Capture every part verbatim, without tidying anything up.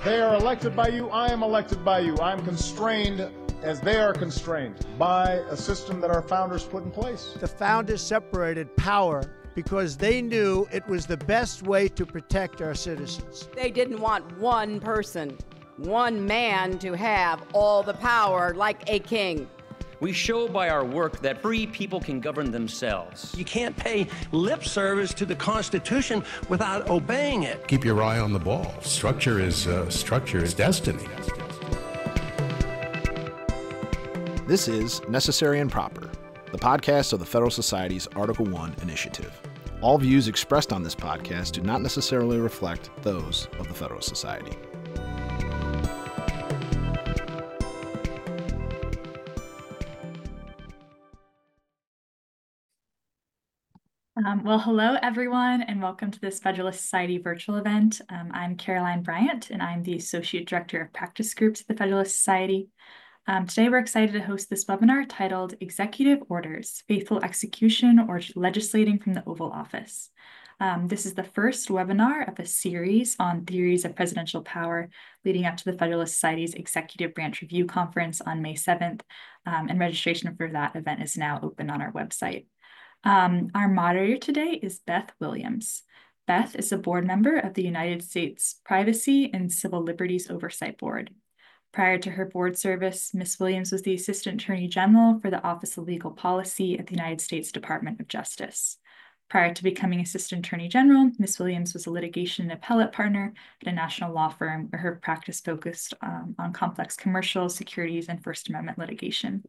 they are elected by you, I am elected by you. I am constrained as they are constrained by a system that our founders put in place. The founders separated power because they knew it was the best way to protect our citizens. They didn't want one person, one man to have all the power like a king. We show by our work that free people can govern themselves. You can't pay lip service to the Constitution without obeying it. Keep your eye on the ball. Structure is uh, structure is destiny. This is Necessary and Proper, the podcast of the Federalist Society's Article one initiative. All views expressed on this podcast do not necessarily reflect those of the Federalist Society. Um, well, hello, everyone, and welcome to this Federalist Society virtual event. Um, I'm Caroline Bryant, and I'm the Associate Director of Practice Groups at the Federalist Society. Um, today, we're excited to host this webinar titled Executive Orders, Faithful Execution or Legislating from the Oval Office. Um, this is the first webinar of a series on theories of presidential power leading up to the Federalist Society's Executive Branch Review Conference on May seventh, um, and registration for that event is now open on our website. Um, our moderator today is Beth Williams. Beth is a board member of the United States Privacy and Civil Liberties Oversight Board. Prior to her board service, Miz Williams was the Assistant Attorney General for the Office of Legal Policy at the United States Department of Justice. Prior to becoming Assistant Attorney General, Miz Williams was a litigation and appellate partner at a national law firm where her practice focused um, on complex commercial, securities, and First Amendment litigation.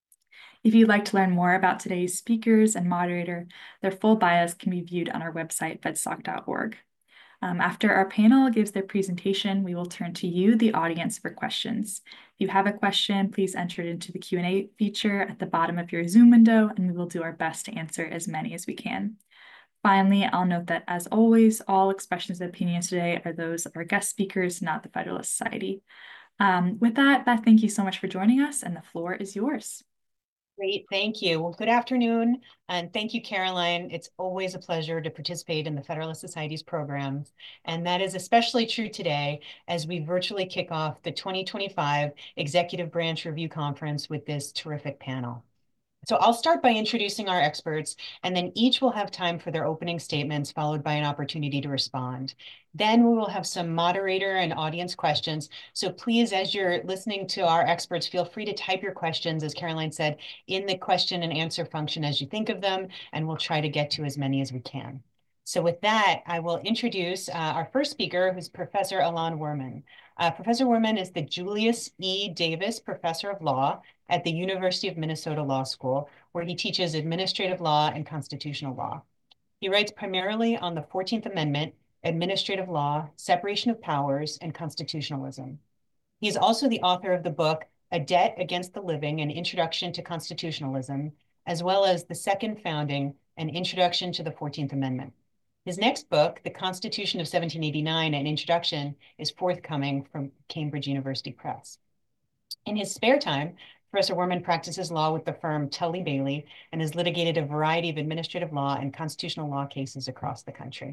If you'd like to learn more about today's speakers and moderator, their full bios can be viewed on our website, fedsoc dot org. Um, after our panel gives their presentation, we will turn to you, the audience, for questions. If you have a question, please enter it into the Q and A feature at the bottom of your Zoom window, and we will do our best to answer as many as we can. Finally, I'll note that, as always, all expressions of opinion today are those of our guest speakers, not the Federalist Society. Um, with that, Beth, thank you so much for joining us, and the floor is yours. Great, thank you. Well, good afternoon, and thank you, Caroline. It's always a pleasure to participate in the Federalist Society's programs, and that is especially true today as we virtually kick off the twenty twenty-five Executive Branch Review Conference with this terrific panel. So I'll start by introducing our experts, and then each will have time for their opening statements, followed by an opportunity to respond. Then we will have some moderator and audience questions. So please, as you're listening to our experts, feel free to type your questions, as Caroline said, in the question and answer function as you think of them, and we'll try to get to as many as we can. So with that, I will introduce uh, our first speaker, who's Professor Ilan Werman. Uh, Professor Werman is the Julius E. Davis Professor of Law at the University of Minnesota Law School, where he teaches administrative law and constitutional law. He writes primarily on the fourteenth Amendment, administrative law, separation of powers, and constitutionalism. He is also the author of the book, A Debt Against the Living, An Introduction to Constitutionalism, as well as The Second Founding, An Introduction to the fourteenth Amendment. His next book, The Constitution of seventeen eighty-nine, An Introduction, is forthcoming from Cambridge University Press. In his spare time, Professor Werman practices law with the firm Tully Bailey and has litigated a variety of administrative law and constitutional law cases across the country.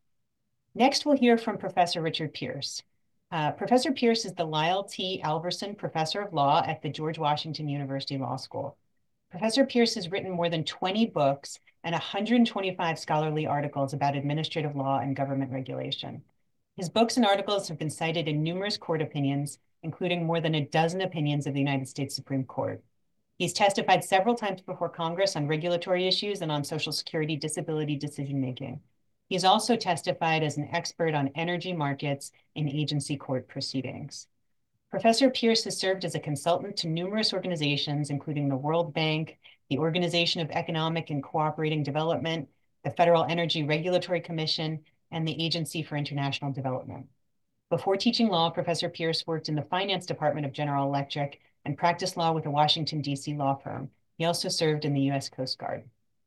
Next, we'll hear from Professor Richard Pierce. Uh, Professor Pierce is the Lyle T. Alverson Professor of Law at the George Washington University Law School. Professor Pierce has written more than twenty books and one hundred twenty-five scholarly articles about administrative law and government regulation. His books and articles have been cited in numerous court opinions, including more than a dozen opinions of the United States Supreme Court. He's testified several times before Congress on regulatory issues and on Social Security disability decision-making. He's also testified as an expert on energy markets in agency court proceedings. Professor Pierce has served as a consultant to numerous organizations, including the World Bank, the Organization of Economic and Cooperating Development, the Federal Energy Regulatory Commission, and the Agency for International Development. Before teaching law, Professor Pierce worked in the finance department of General Electric and practiced law with a Washington, D C law firm. He also served in the U S Coast Guard.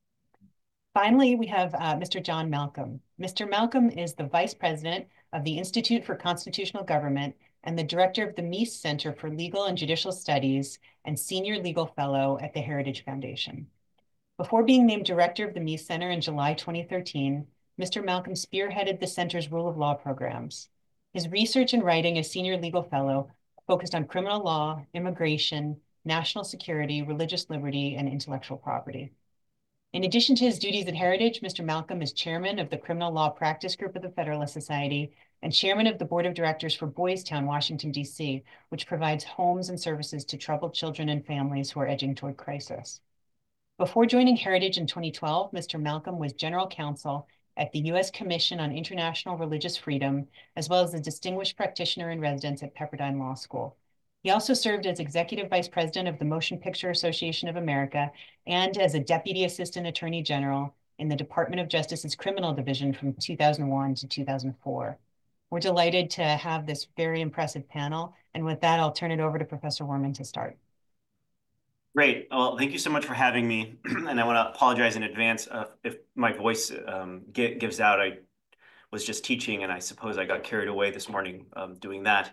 Finally, we have uh, Mister John Malcolm. Mister Malcolm is the Vice President of the Institute for Constitutional Government and the Director of the Meese Center for Legal and Judicial Studies and Senior Legal Fellow at the Heritage Foundation. Before being named Director of the Meese Center in July twenty thirteen, Mister Malcolm spearheaded the center's rule of law programs. His research and writing as senior legal fellow focused on criminal law, immigration, national security, religious liberty, and intellectual property. In addition to his duties at Heritage, Mister Malcolm is chairman of the Criminal Law Practice Group of the Federalist Society and chairman of the board of directors for Boys Town, Washington, D C, which provides homes and services to troubled children and families who are edging toward crisis. Before joining Heritage in twenty twelve, Mister Malcolm was general counsel at the U S Commission on International Religious Freedom, as well as a distinguished practitioner in residence at Pepperdine Law School. He also served as executive vice president of the Motion Picture Association of America and as a deputy assistant attorney general in the Department of Justice's Criminal Division from two thousand one to two thousand four. We're delighted to have this very impressive panel. And with that, I'll turn it over to Professor Worman to start. Great. Well, thank you so much for having me. And I want to apologize in advance uh, if my voice um, get, gives out. I was just teaching, and I suppose I got carried away this morning um, doing that.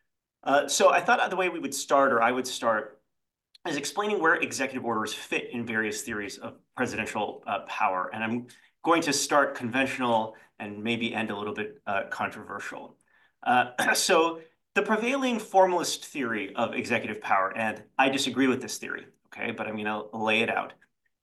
Uh, so I thought the way we would start, or I would start, is explaining where executive orders fit in various theories of presidential uh, power. And I'm going to start conventional and maybe end a little bit uh, controversial. Uh, so the prevailing formalist theory of executive power, and I disagree with this theory, okay, but I'm going to lay it out,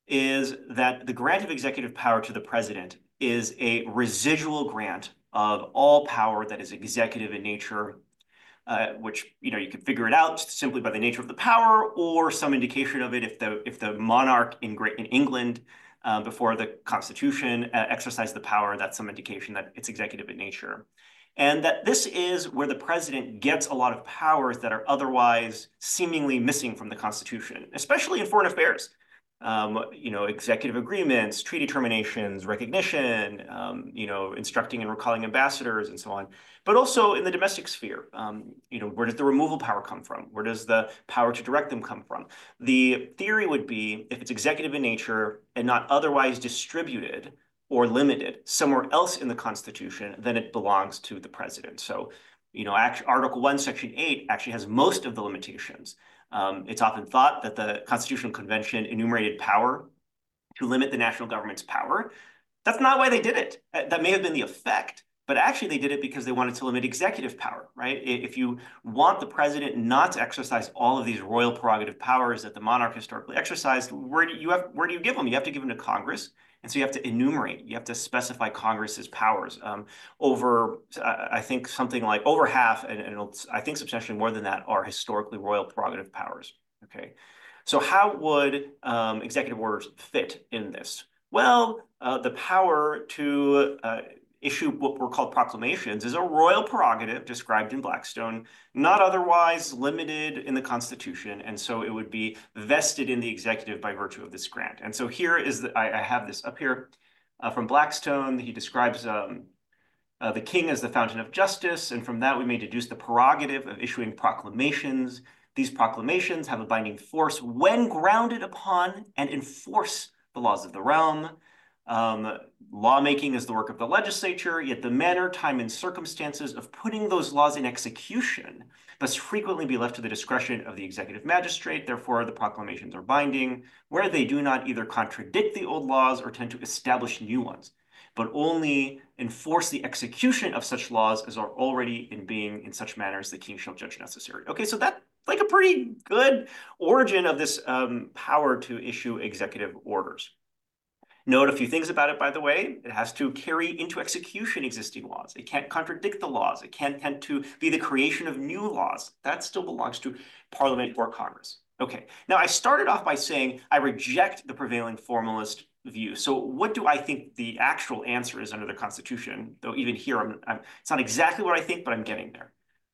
is that the grant of executive power to the president is a residual grant of all power that is executive in nature, Uh, which, you know, you can figure it out simply by the nature of the power or some indication of it if the if the monarch in Great in England uh, before the Constitution uh, exercised the power, that's some indication that it's executive in nature. And that this is where the president gets a lot of powers that are otherwise seemingly missing from the Constitution, especially in foreign affairs. Um, you know, executive agreements, treaty terminations, recognition, um, you know, instructing and recalling ambassadors and so on, but also in the domestic sphere. Um, you know, where does the removal power come from? Where does the power to direct them come from? The theory would be if it's executive in nature and not otherwise distributed or limited somewhere else in the Constitution, then it belongs to the president. So, you know, Article one, Section eight actually has most of the limitations. Um, it's often thought that the Constitutional Convention enumerated power to limit the national government's power. That's not why they did it. That may have been the effect, but actually they did it because they wanted to limit executive power, right? If you want the president not to exercise all of these royal prerogative powers that the monarch historically exercised, where do you have, where do you give them? You have to give them to Congress. And so you have to enumerate, you have to specify Congress's powers. Um, over, uh, I think something like over half, and, and I think substantially more than that, are historically royal prerogative powers, okay? So how would um, executive orders fit in this? Well, uh, the power to uh, issue what were called proclamations is a royal prerogative described in Blackstone, not otherwise limited in the Constitution. And so it would be vested in the executive by virtue of this grant. And so here is, the, I, I have this up here uh, from Blackstone. He describes um, uh, the king as the fountain of justice. And from that, we may deduce the prerogative of issuing proclamations. These proclamations have a binding force when grounded upon and enforce the laws of the realm. Um, lawmaking is the work of the legislature, yet the manner, time, and circumstances of putting those laws in execution must frequently be left to the discretion of the executive magistrate. Therefore, the proclamations are binding, where they do not either contradict the old laws or tend to establish new ones, but only enforce the execution of such laws as are already in being in such manner as the king shall judge necessary. Okay, so that's like a pretty good origin of this um, power to issue executive orders. Note a few things about it, by the way. It has to carry into execution existing laws. It can't contradict the laws. It can't tend to be the creation of new laws. That still belongs to Parliament or Congress. Okay, now I started off by saying I reject the prevailing formalist view. So what do I think the actual answer is under the Constitution? Though even here, I'm, I'm, it's not exactly what I think, but I'm getting there.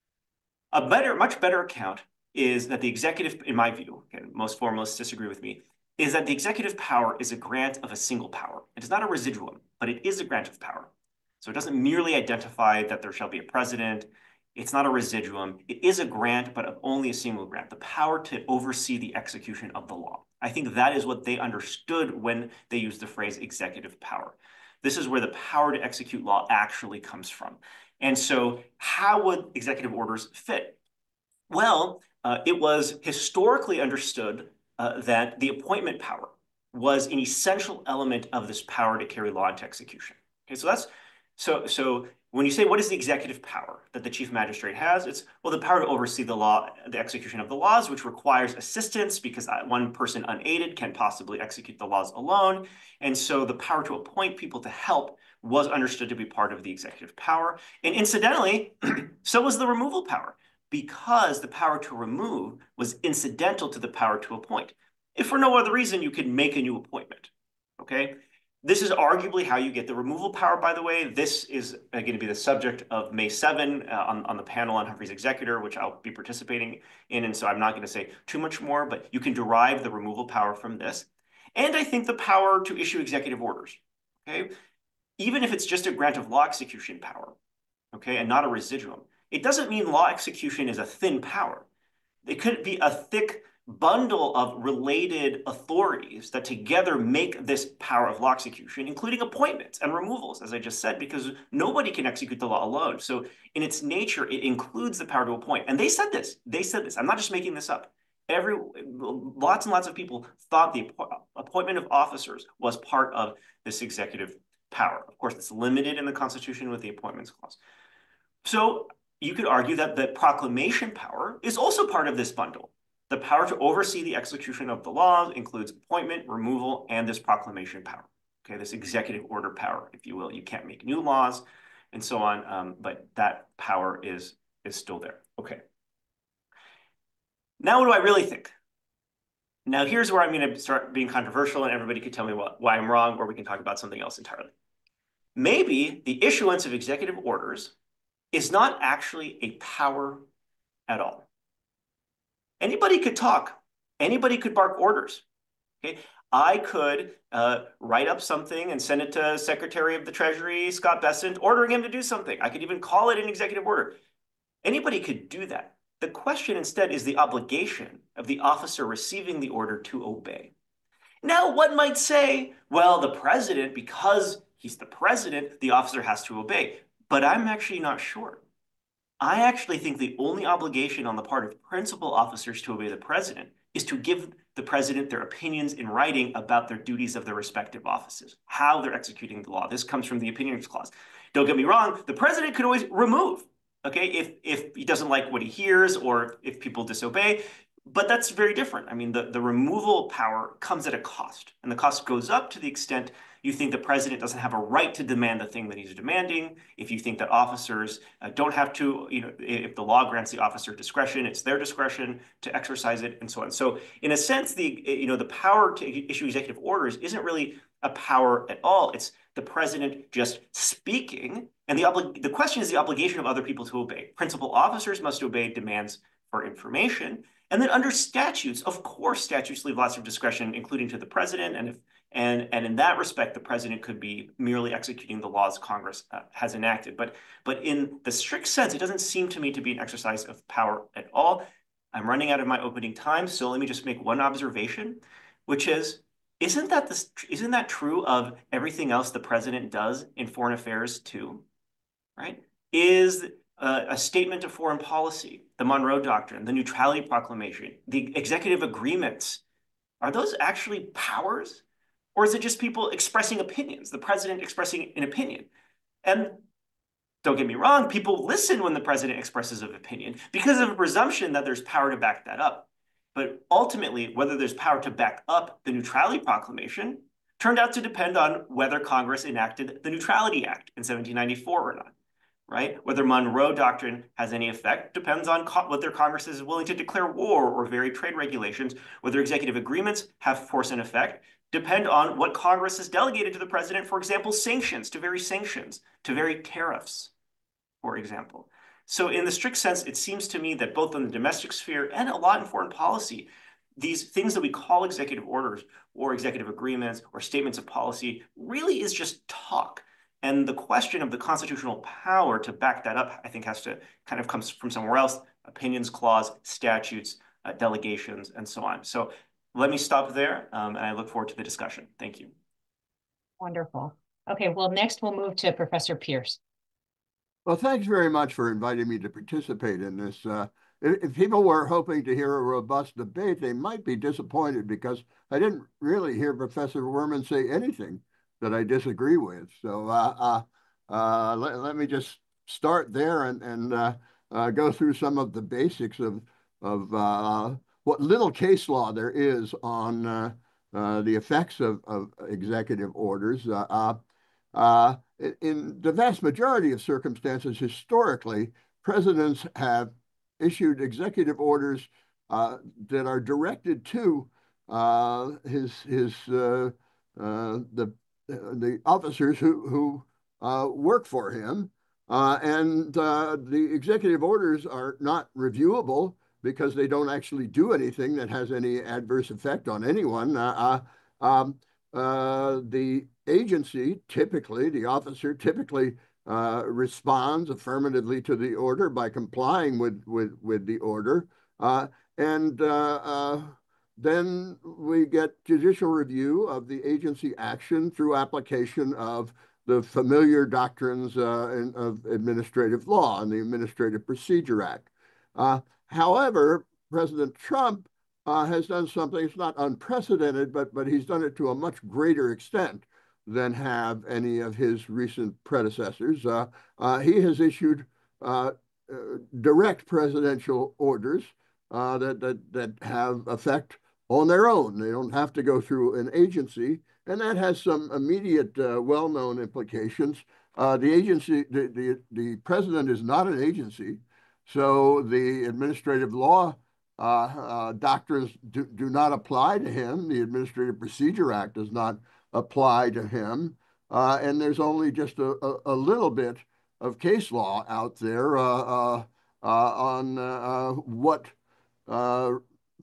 A better, much better account is that the executive, in my view, okay, most formalists disagree with me, is that the executive power is a grant of a single power. It is not a residuum, but it is a grant of power. So it doesn't merely identify that there shall be a president. It's not a residuum. It is a grant, but of only a single grant, the power to oversee the execution of the law. I think that is what they understood when they used the phrase executive power. This is where the power to execute law actually comes from. And so how would executive orders fit? Well, uh, it was historically understood Uh, that the appointment power was an essential element of this power to carry law into execution. Okay, so that's so so When you say, what is the executive power that the chief magistrate has? It's, well, the power to oversee the law, the execution of the laws, which requires assistance because one person unaided can possibly execute the laws alone. And so the power to appoint people to help was understood to be part of the executive power. And incidentally, so was the removal power, because the power to remove was incidental to the power to appoint. If for no other reason, you could make a new appointment, okay? This is arguably how you get the removal power, by the way. This is uh, going to be the subject of May seventh uh, on, on the panel on Humphrey's executor, which I'll be participating in. And so I'm not going to say too much more, but you can derive the removal power from this. And I think the power to issue executive orders, okay? Even if it's just a grant of law execution power, okay, and not a residuum, it doesn't mean law execution is a thin power. It could be a thick bundle of related authorities that together make this power of law execution, including appointments and removals, as I just said, because nobody can execute the law alone. So in its nature, it includes the power to appoint. And they said this. They said this. I'm not just making this up. Every lots and lots of people thought the appointment of officers was part of this executive power. Of course, it's limited in the Constitution with the Appointments Clause. So you could argue that the proclamation power is also part of this bundle. The power to oversee the execution of the laws includes appointment, removal, and this proclamation power. Okay, this executive order power, if you will. You can't make new laws and so on, um, but that power is, is still there. Okay. Now, what do I really think? Now, here's where I'm going to start being controversial, and everybody can tell me what, why I'm wrong, or we can talk about something else entirely. Maybe the issuance of executive orders is not actually a power at all. Anybody could talk. Anybody could bark orders. Okay, I could uh, write up something and send it to Secretary of the Treasury, Scott Bessent, ordering him to do something. I could even call it an executive order. Anybody could do that. The question instead is the obligation of the officer receiving the order to obey. Now, one might say, well, the president, because he's the president, the officer has to obey. But I'm actually not sure. I actually think the only obligation on the part of principal officers to obey the president is to give the president their opinions in writing about their duties of their respective offices, how they're executing the law. This comes from the Opinions Clause. Don't get me wrong, the president could always remove, okay, if, if he doesn't like what he hears or if people disobey, but that's very different. I mean, the, the removal power comes at a cost, and the cost goes up to the extent you think the president doesn't have a right to demand the thing that he's demanding. If you think that officers uh, don't have to, you know, if the law grants the officer discretion, it's their discretion to exercise it, and so on. So in a sense, the, you know, the power to issue executive orders isn't really a power at all. It's the president just speaking, and the obli- the question is the obligation of other people to obey. Principal officers must obey demands for information. And then under statutes, of course, statutes leave lots of discretion, including to the president. And if and and in that respect, the president could be merely executing the laws Congress uh, has enacted. But but in the strict sense, it doesn't seem to me to be an exercise of power at all. I'm running out of my opening time, so let me just make one observation, which is, isn't that this isn't that true of everything else the president does in foreign affairs too, right? Is Uh, a statement of foreign policy, the Monroe Doctrine, the Neutrality Proclamation, the executive agreements, are those actually powers? Or is it just people expressing opinions, the president expressing an opinion? And don't get me wrong, people listen when the president expresses an opinion because of a presumption that there's power to back that up. But ultimately, whether there's power to back up the Neutrality Proclamation turned out to depend on whether Congress enacted the Neutrality Act in seventeen ninety-four or not. Right? Whether Monroe Doctrine has any effect depends on whether Congress is willing to declare war or vary trade regulations. Whether executive agreements have force and effect depend on what Congress has delegated to the president, for example, sanctions, to vary sanctions, to vary tariffs, for example. So in the strict sense, it seems to me that both in the domestic sphere and a lot in foreign policy, these things that we call executive orders or executive agreements or statements of policy really is just talk. And the question of the constitutional power to back that up, I think, has to kind of come from somewhere else, Opinions Clause, statutes, uh, delegations, and so on. So let me stop there, um, and I look forward to the discussion. Thank you. Wonderful. Okay, well, next we'll move to Professor Pierce. Well, thanks very much for inviting me to participate in this. Uh, if, if people were hoping to hear a robust debate, they might be disappointed because I didn't really hear Professor Werman say anything that I disagree with. So uh, uh, uh, let, let me just start there and, and uh, uh, go through some of the basics of, of uh, what little case law there is on uh, uh, the effects of, of executive orders. Uh, uh, uh, in the vast majority of circumstances, historically, presidents have issued executive orders uh, that are directed to uh, his his uh, uh, the the officers who who uh, work for him, uh, and uh, the executive orders are not reviewable because they don't actually do anything that has any adverse effect on anyone. Uh, uh, um, uh, the agency, typically, the officer typically uh, responds affirmatively to the order by complying with, with, with the order. Uh, and uh, uh, then we get judicial review of the agency action through application of the familiar doctrines uh, in, of administrative law and the Administrative Procedure Act. Uh, however, President Trump uh, has done something, it's not unprecedented, but, but he's done it to a much greater extent than have any of his recent predecessors. Uh, uh, he has issued uh, uh, direct presidential orders uh, that, that, that have effect on their own. They don't have to go through an agency, and that has some immediate uh, well-known implications. Uh, the agency, the, the, the president is not an agency, so the administrative law uh, uh, doctrines do, do not apply to him. The Administrative Procedure Act does not apply to him. Uh, and there's only just a, a, a little bit of case law out there uh, uh, uh, on uh, what, uh,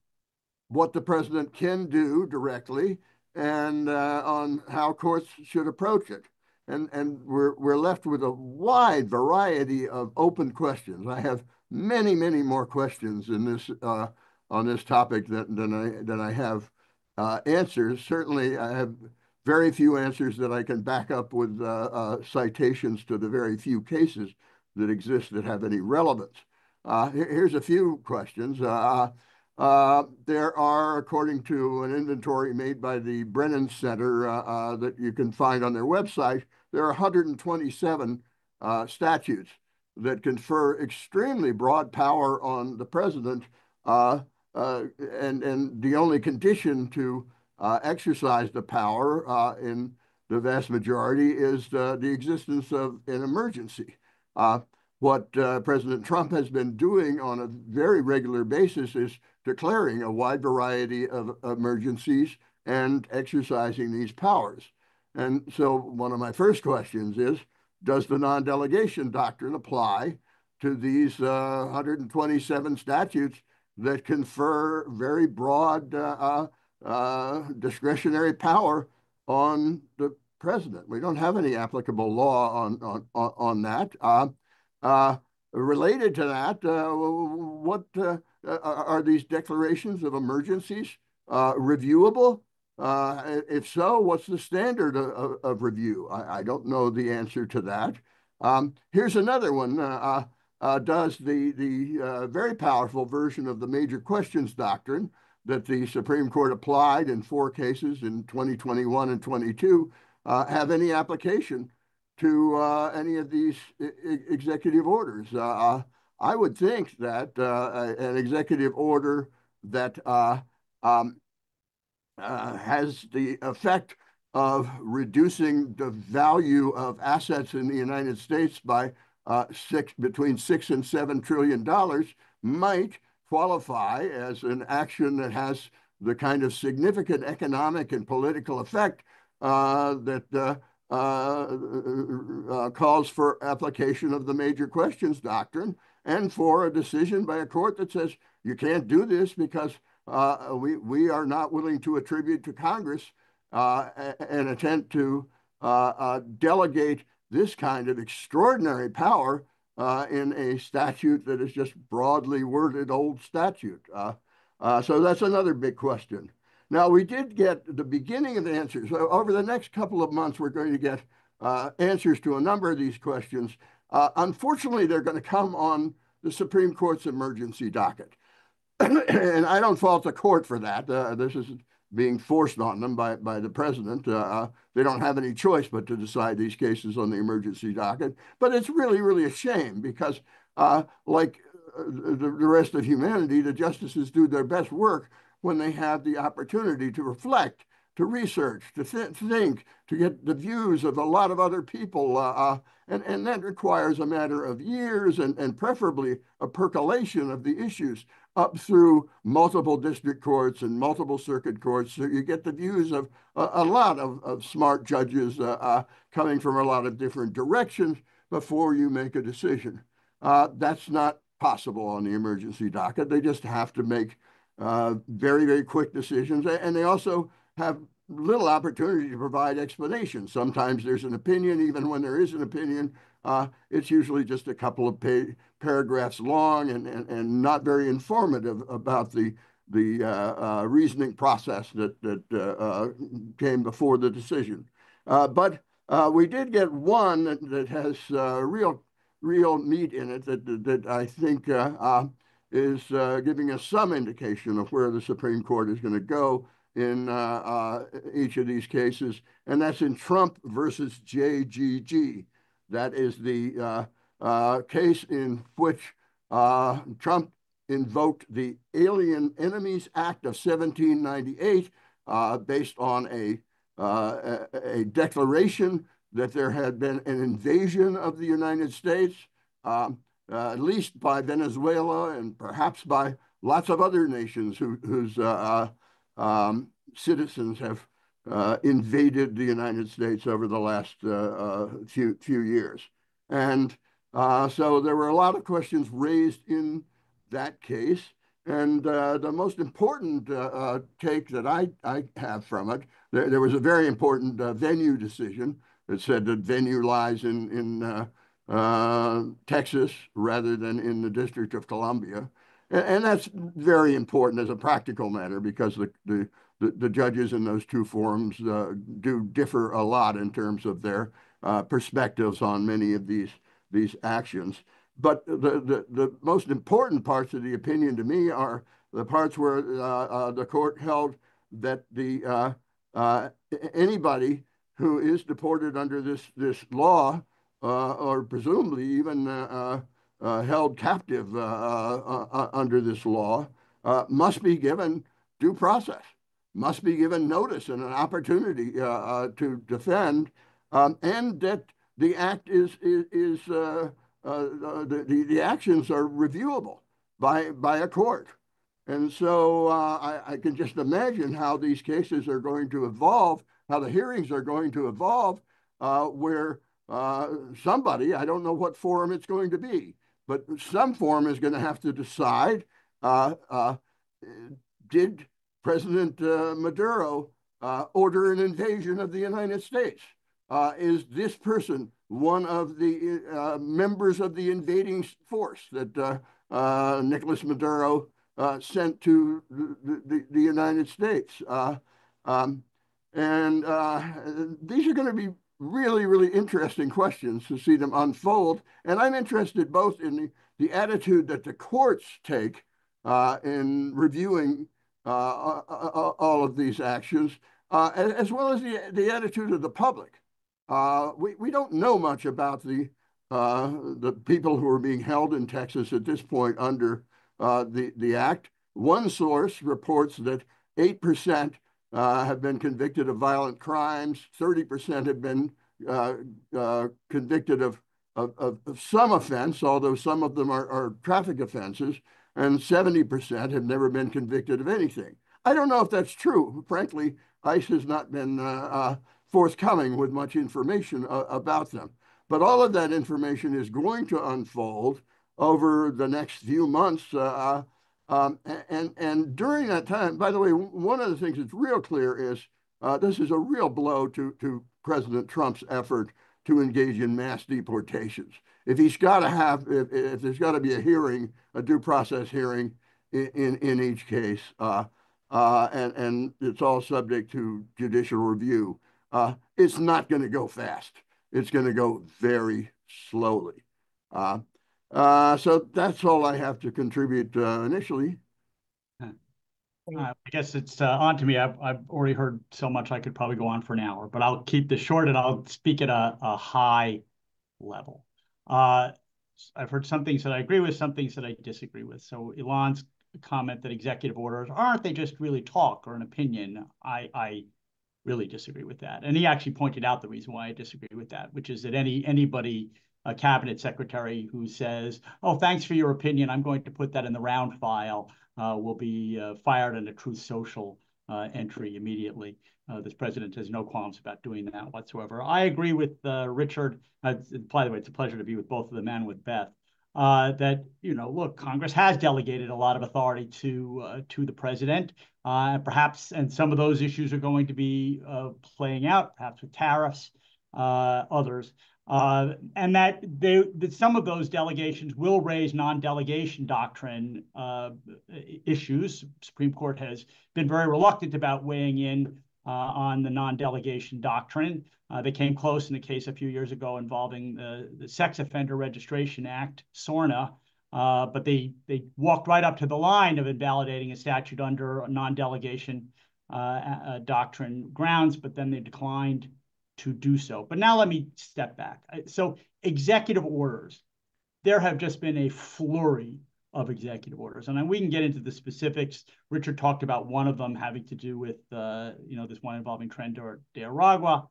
what the president can do directly and uh, on how courts should approach it. And, and we're, we're left with a wide variety of open questions. I have many, many more questions in this, uh, on this topic than, than, I, than I have uh, answers. Certainly, I have very few answers that I can back up with uh, uh, citations to the very few cases that exist that have any relevance. Uh, here's a few questions. Uh, uh, there are, according to an inventory made by the Brennan Center uh, uh, that you can find on their website, there are one hundred twenty-seven uh, statutes that confer extremely broad power on the president, uh, uh, and, and the only condition to uh, exercise the power uh, in the vast majority is uh, the existence of an emergency. Uh, what uh, President Trump has been doing on a very regular basis is declaring a wide variety of emergencies and exercising these powers. And so one of my first questions is, does the non-delegation doctrine apply to these uh, one hundred twenty-seven statutes that confer very broad uh, uh, discretionary power on the president? We don't have any applicable law on, on, on that. Uh, uh, related to that, uh, what uh, are these declarations of emergencies uh, reviewable? Uh, if so, what's the standard of, of review? I, I don't know the answer to that. Um, here's another one. Uh, uh, does the, the uh, very powerful version of the major questions doctrine that the Supreme Court applied in four cases in twenty twenty-one and twenty-two uh, have any application to uh, any of these e executive orders? Uh, I would think that uh, an executive order that uh, um, Uh, has the effect of reducing the value of assets in the United States by uh, six, between six and seven trillion dollars might qualify as an action that has the kind of significant economic and political effect uh, that uh, uh, uh, calls for application of the major questions doctrine and for a decision by a court that says you can't do this because Uh, we, we are not willing to attribute to Congress uh, an attempt to uh, uh, delegate this kind of extraordinary power uh, in a statute that is just broadly worded old statute. Uh, uh, so that's another big question. Now, we did get the beginning of answers. So over the next couple of months, we're going to get uh, answers to a number of these questions. Uh, unfortunately, they're going to come on the Supreme Court's emergency docket. And I don't fault the court for that. Uh, this is being forced on them by, by the president. Uh, they don't have any choice but to decide these cases on the emergency docket. But it's really, really a shame because, uh, like uh, the, the rest of humanity, the justices do their best work when they have the opportunity to reflect, to research, to th think, to get the views of a lot of other people. Uh, uh, and, and that requires a matter of years and, and preferably a percolation of the issues up through multiple district courts and multiple circuit courts. So you get the views of a, a lot of, of smart judges uh, uh, coming from a lot of different directions before you make a decision. Uh, that's not possible on the emergency docket. They just have to make uh, very, very quick decisions. And they also have little opportunity to provide explanations. Sometimes there's an opinion, even when there is an opinion, uh, it's usually just a couple of paragraphs long and, and, and not very informative about the, the uh, uh, reasoning process that, that uh, uh, came before the decision. Uh, but uh, we did get one that, that has uh, real, real meat in it that, that, that I think uh, uh, is uh, giving us some indication of where the Supreme Court is going to go in uh, uh, each of these cases, and that's in Trump versus J G G. That is the uh, uh, case in which uh, Trump invoked the Alien Enemies Act of seventeen ninety-eight uh, based on a, uh, a, a declaration that there had been an invasion of the United States, um, uh, at least by Venezuela and perhaps by lots of other nations who, whose uh, um, citizens have uh, invaded the United States over the last uh, uh, few, few years. And uh, so there were a lot of questions raised in that case. And uh, the most important uh, uh, take that I, I have from it, there, there was a very important uh, venue decision that said that venue lies in, in uh, uh, Texas rather than in the District of Columbia. And, and that's very important as a practical matter because the, the, the, the judges in those two forums uh, do differ a lot in terms of their uh, perspectives on many of these, these actions. But the, the, the most important parts of the opinion to me are the parts where uh, uh, the court held that the uh, uh, anybody who is deported under this, this law uh, or presumably even uh, uh, held captive uh, uh, uh, under this law uh, must be given due process, must be given notice and an opportunity uh, uh, to defend, um, and that the act is, is, is uh, Uh, the, the, the actions are reviewable by, by a court. And so uh, I, I can just imagine how these cases are going to evolve, how the hearings are going to evolve, uh, where uh, somebody, I don't know what forum it's going to be, but some forum is going to have to decide, uh, uh, did President uh, Maduro uh, order an invasion of the United States? Uh, is this person one of the uh, members of the invading force that uh, uh, Nicolas Maduro uh, sent to the, the, the United States? Uh, um, and uh, these are going to be really, really interesting questions to see them unfold. And I'm interested both in the, the attitude that the courts take uh, in reviewing uh, all of these actions, uh, as well as the, the attitude of the public. Uh, we, we don't know much about the, uh, the people who are being held in Texas at this point under uh, the, the act. One source reports that eight percent uh, have been convicted of violent crimes, thirty percent have been uh, uh, convicted of, of, of, of some offense, although some of them are, are traffic offenses, and seventy percent have never been convicted of anything. I don't know if that's true. Frankly, ICE has not been uh, uh, forthcoming with much information uh, about them. But all of that information is going to unfold over the next few months. Uh, um, and, and during that time, by the way, one of the things that's real clear is uh, this is a real blow to, to President Trump's effort to engage in mass deportations. If he's got to have, if, if there's got to be a hearing, a due process hearing in, in, in each case, uh, uh, and, and it's all subject to judicial review, Uh, it's not going to go fast. It's going to go very slowly. Uh, uh, so that's all I have to contribute uh, initially. Uh, I guess it's uh, on to me. I've, I've already heard so much I could probably go on for an hour, but I'll keep this short and I'll speak at a, a high level. Uh, I've heard some things that I agree with, some things that I disagree with. So Elon's comment that executive orders, aren't they just really talk or an opinion? I, I really disagree with that. And he actually pointed out the reason why I disagree with that, which is that any anybody, a cabinet secretary who says, oh, thanks for your opinion, I'm going to put that in the round file, uh, will be uh, fired on a Truth Social uh, entry immediately. Uh, this president has no qualms about doing that whatsoever. I agree with uh, Richard. Uh, by the way, it's a pleasure to be with both of them and with Beth. Uh, that, you know, look, Congress has delegated a lot of authority to uh, to the president, uh, perhaps, and some of those issues are going to be uh, playing out, perhaps with tariffs, uh, others, uh, and that they that some of those delegations will raise non-delegation doctrine uh, issues. Supreme Court has been very reluctant about weighing in uh, on the non-delegation doctrine. Uh, they came close in a case a few years ago involving the, the Sex Offender Registration Act, SORNA, uh, but they, they walked right up to the line of invalidating a statute under non-delegation uh, uh, doctrine grounds, but then they declined to do so. But now let me step back. So executive orders, there have just been a flurry of executive orders. And then we can get into the specifics. Richard talked about one of them having to do with, uh, you know, this one involving Tren de Aragua.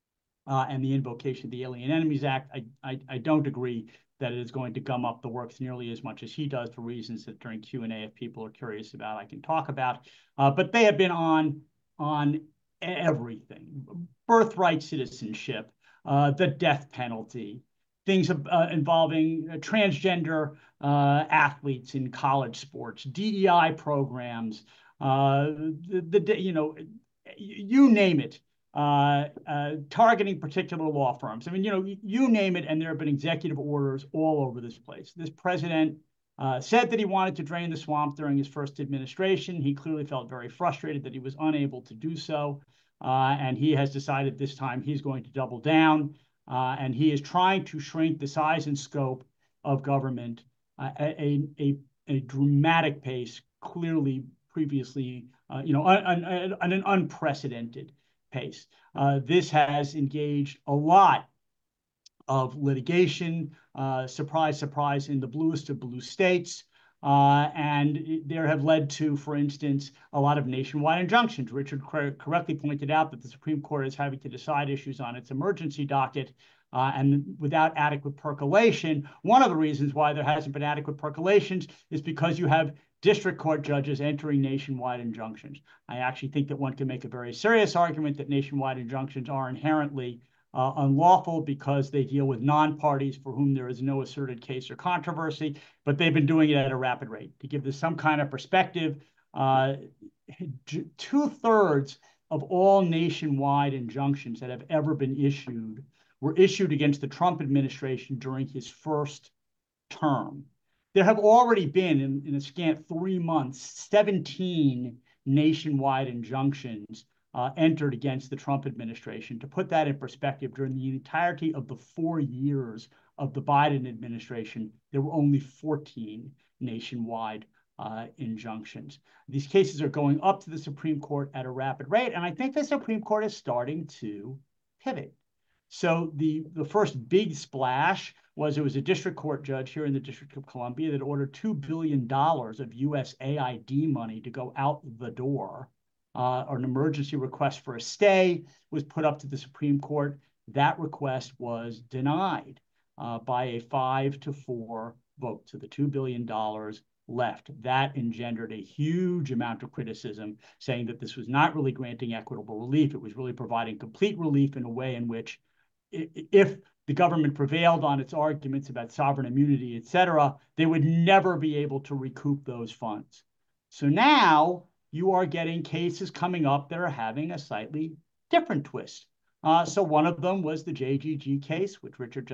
Uh, and the invocation of the Alien Enemies Act. I, I, I don't agree that it is going to gum up the works nearly as much as he does for reasons that during Q and A, if people are curious about, I can talk about. Uh, but they have been on, on everything. Birthright citizenship, uh, the death penalty, things uh, involving uh, transgender uh, athletes in college sports, D E I programs, uh, the, the you know, you name it. Uh, uh, targeting particular law firms. I mean, you know, you name it, and there have been executive orders all over this place. This president uh, said that he wanted to drain the swamp during his first administration. He clearly felt very frustrated that he was unable to do so, uh, and he has decided this time he's going to double down, uh, and he is trying to shrink the size and scope of government uh, at a, a, a dramatic pace, clearly previously, uh, you know, an, an, an unprecedented pace. Uh, this has engaged a lot of litigation, uh, surprise, surprise, in the bluest of blue states, uh, and there have led to, for instance, a lot of nationwide injunctions. Richard cor correctly pointed out that the Supreme Court is having to decide issues on its emergency docket, uh, and without adequate percolation. One of the reasons why there hasn't been adequate percolations is because you have district court judges entering nationwide injunctions. I actually think that one can make a very serious argument that nationwide injunctions are inherently uh, unlawful because they deal with non-parties for whom there is no asserted case or controversy, but they've been doing it at a rapid rate. To give this some kind of perspective, uh, two-thirds of all nationwide injunctions that have ever been issued were issued against the Trump administration during his first term. There have already been, in, in a scant three months, seventeen nationwide injunctions uh, entered against the Trump administration. To put that in perspective, during the entirety of the four years of the Biden administration, there were only fourteen nationwide uh, injunctions. These cases are going up to the Supreme Court at a rapid rate, and I think the Supreme Court is starting to pivot. So the, the first big splash was it was a district court judge here in the District of Columbia that ordered two billion dollars of U S A I D money to go out the door. Uh, an emergency request for a stay was put up to the Supreme Court. That request was denied uh, by a five to four vote. So the two billion dollars left. That engendered a huge amount of criticism, saying that this was not really granting equitable relief. It was really providing complete relief in a way in which, if the government prevailed on its arguments about sovereign immunity, et cetera, they would never be able to recoup those funds. So now you are getting cases coming up that are having a slightly different twist. Uh, so one of them was the J G G case, which Richard just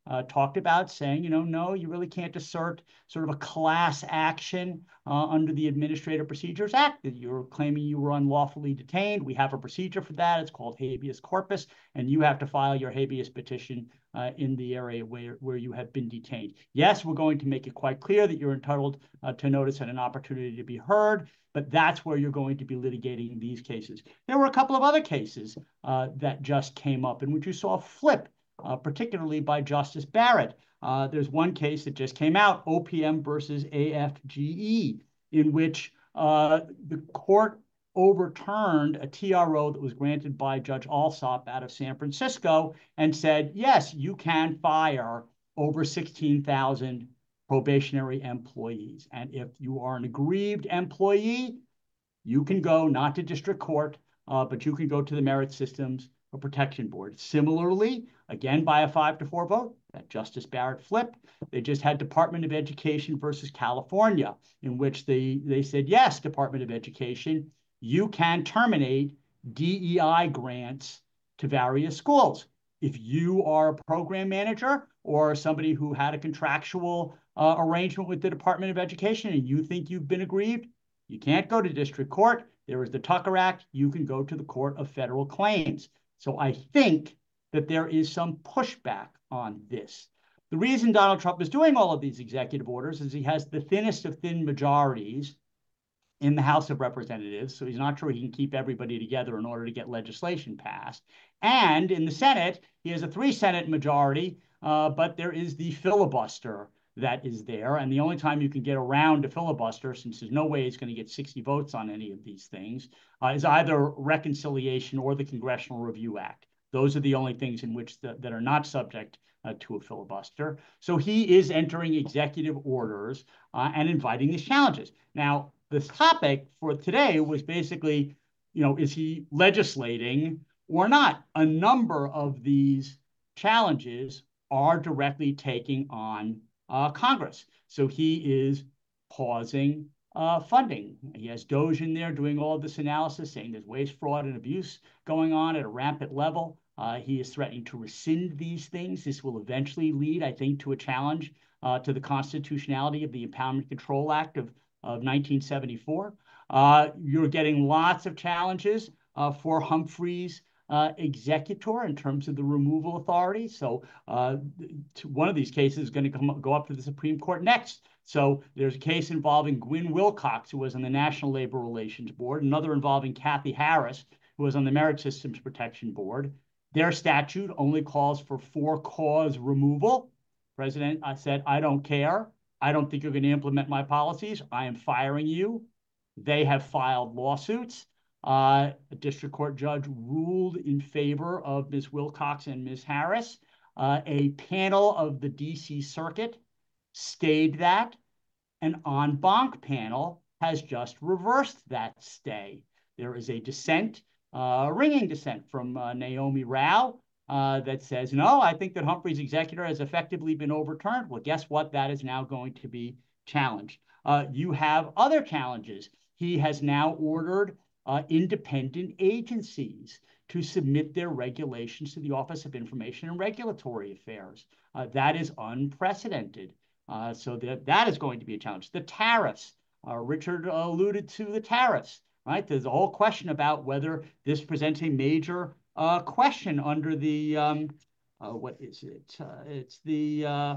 uh, talked about saying, you know, no, you really can't assert sort of a class action uh, under the Administrative Procedures Act, that you're claiming you were unlawfully detained. We have a procedure for that. It's called habeas corpus, and you have to file your habeas petition uh, in the area where, where you have been detained. Yes, we're going to make it quite clear that you're entitled uh, to notice and an opportunity to be heard, but that's where you're going to be litigating these cases. There were a couple of other cases uh, that just came up in which you saw a flip, uh, particularly by Justice Barrett. Uh, there's one case that just came out, O P M versus A F G E, in which uh, the court overturned a T R O that was granted by Judge Alsop out of San Francisco and said, yes, you can fire over sixteen thousand probationary employees. And if you are an aggrieved employee, you can go not to district court, uh, but you can go to the Merit Systems Protection Board. Similarly, again, by a five to four vote, that Justice Barrett flipped. They just had Department of Education versus California, in which they, they said, yes, Department of Education, you can terminate D E I grants to various schools. If you are a program manager or somebody who had a contractual uh, arrangement with the Department of Education and you think you've been aggrieved, you can't go to district court. There is the Tucker Act. You can go to the Court of Federal Claims. So I think that there is some pushback on this. The reason Donald Trump is doing all of these executive orders is he has the thinnest of thin majorities in the House of Representatives, so he's not sure he can keep everybody together in order to get legislation passed. And in the Senate, he has a three Senate majority, uh, but there is the filibuster that is there. And the only time you can get around a filibuster, since there's no way he's going to get sixty votes on any of these things, uh, is either reconciliation or the Congressional Review Act. Those are the only things in which the, that are not subject uh, to a filibuster. So he is entering executive orders uh, and inviting these challenges. Now, this topic for today was basically, you know, is he legislating or not? A number of these challenges are directly taking on uh, Congress. So he is pausing uh, funding. He has DOGE in there doing all of this analysis, saying there's waste, fraud, and abuse going on at a rampant level. Uh, he is threatening to rescind these things. This will eventually lead, I think, to a challenge uh, to the constitutionality of the Impoundment Control Act of of nineteen seventy-four. Uh, you're getting lots of challenges uh, for Humphrey's uh, executor in terms of the removal authority. So uh, one of these cases is going to come, go up to the Supreme Court next. So there's a case involving Gwynne Wilcox, who was on the National Labor Relations Board, another involving Kathy Harris, who was on the Merit Systems Protection Board. Their statute only calls for for-cause removal. President I said, I don't care. I don't think you're going to implement my policies. I am firing you. They have filed lawsuits. Uh, a district court judge ruled in favor of Miz Wilcox and Miz Harris. Uh, a panel of the D C Circuit stayed that. An en banc panel has just reversed that stay. There is a dissent, uh, a ringing dissent from uh, Naomi Rao, Uh, that says, no, I think that Humphrey's executor has effectively been overturned. Well, guess what? That is now going to be challenged. Uh, you have other challenges. He has now ordered uh, independent agencies to submit their regulations to the Office of Information and Regulatory Affairs. Uh, that is unprecedented. Uh, so that, that is going to be a challenge. The tariffs, uh, Richard alluded to the tariffs, right? There's a whole question about whether this presents a major Uh, question under the, um, uh, what is it? Uh, it's the, uh,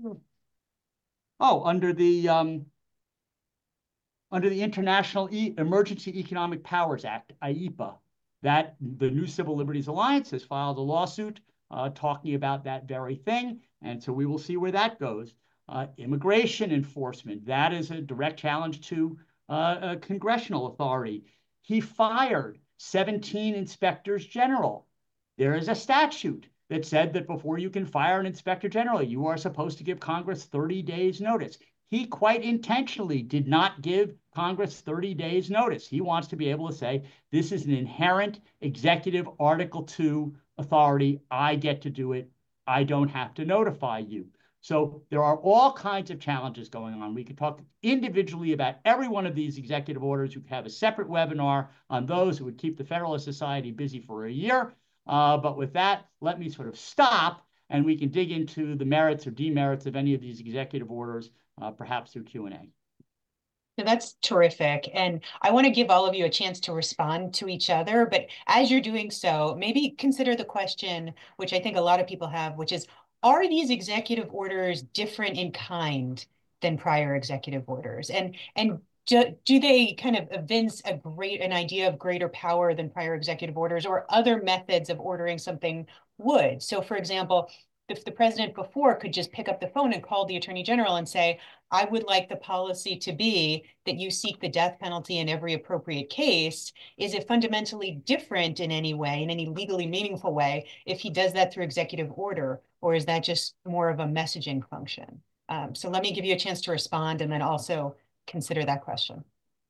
oh, under the, um, under the International e Emergency Economic Powers Act, I E P A, that the New Civil Liberties Alliance has filed a lawsuit uh, talking about that very thing. And so we will see where that goes. Uh, immigration enforcement, that is a direct challenge to uh, a congressional authority. He fired seventeen inspectors general. There is a statute that said that before you can fire an inspector general, you are supposed to give Congress thirty days notice. He quite intentionally did not give Congress thirty days notice. He wants to be able to say, this is an inherent executive Article two authority. I get to do it. I don't have to notify you. So there are all kinds of challenges going on. We could talk individually about every one of these executive orders. You could have a separate webinar on those. It would keep the Federalist Society busy for a year. Uh, but with that, let me sort of stop and we can dig into the merits or demerits of any of these executive orders, uh, perhaps through Q and A. That's terrific. And I want to give all of you a chance to respond to each other. But as you're doing so, maybe consider the question, which I think a lot of people have, which is, are these executive orders different in kind than prior executive orders? And, and do, do they kind of evince a great, an idea of greater power than prior executive orders, or other methods of ordering something would? So for example, if the president before could just pick up the phone and call the attorney general and say, I would like the policy to be that you seek the death penalty in every appropriate case, is it fundamentally different in any way, in any legally meaningful way, if he does that through executive order, or is that just more of a messaging function? Um, so let me give you a chance to respond and then also consider that question.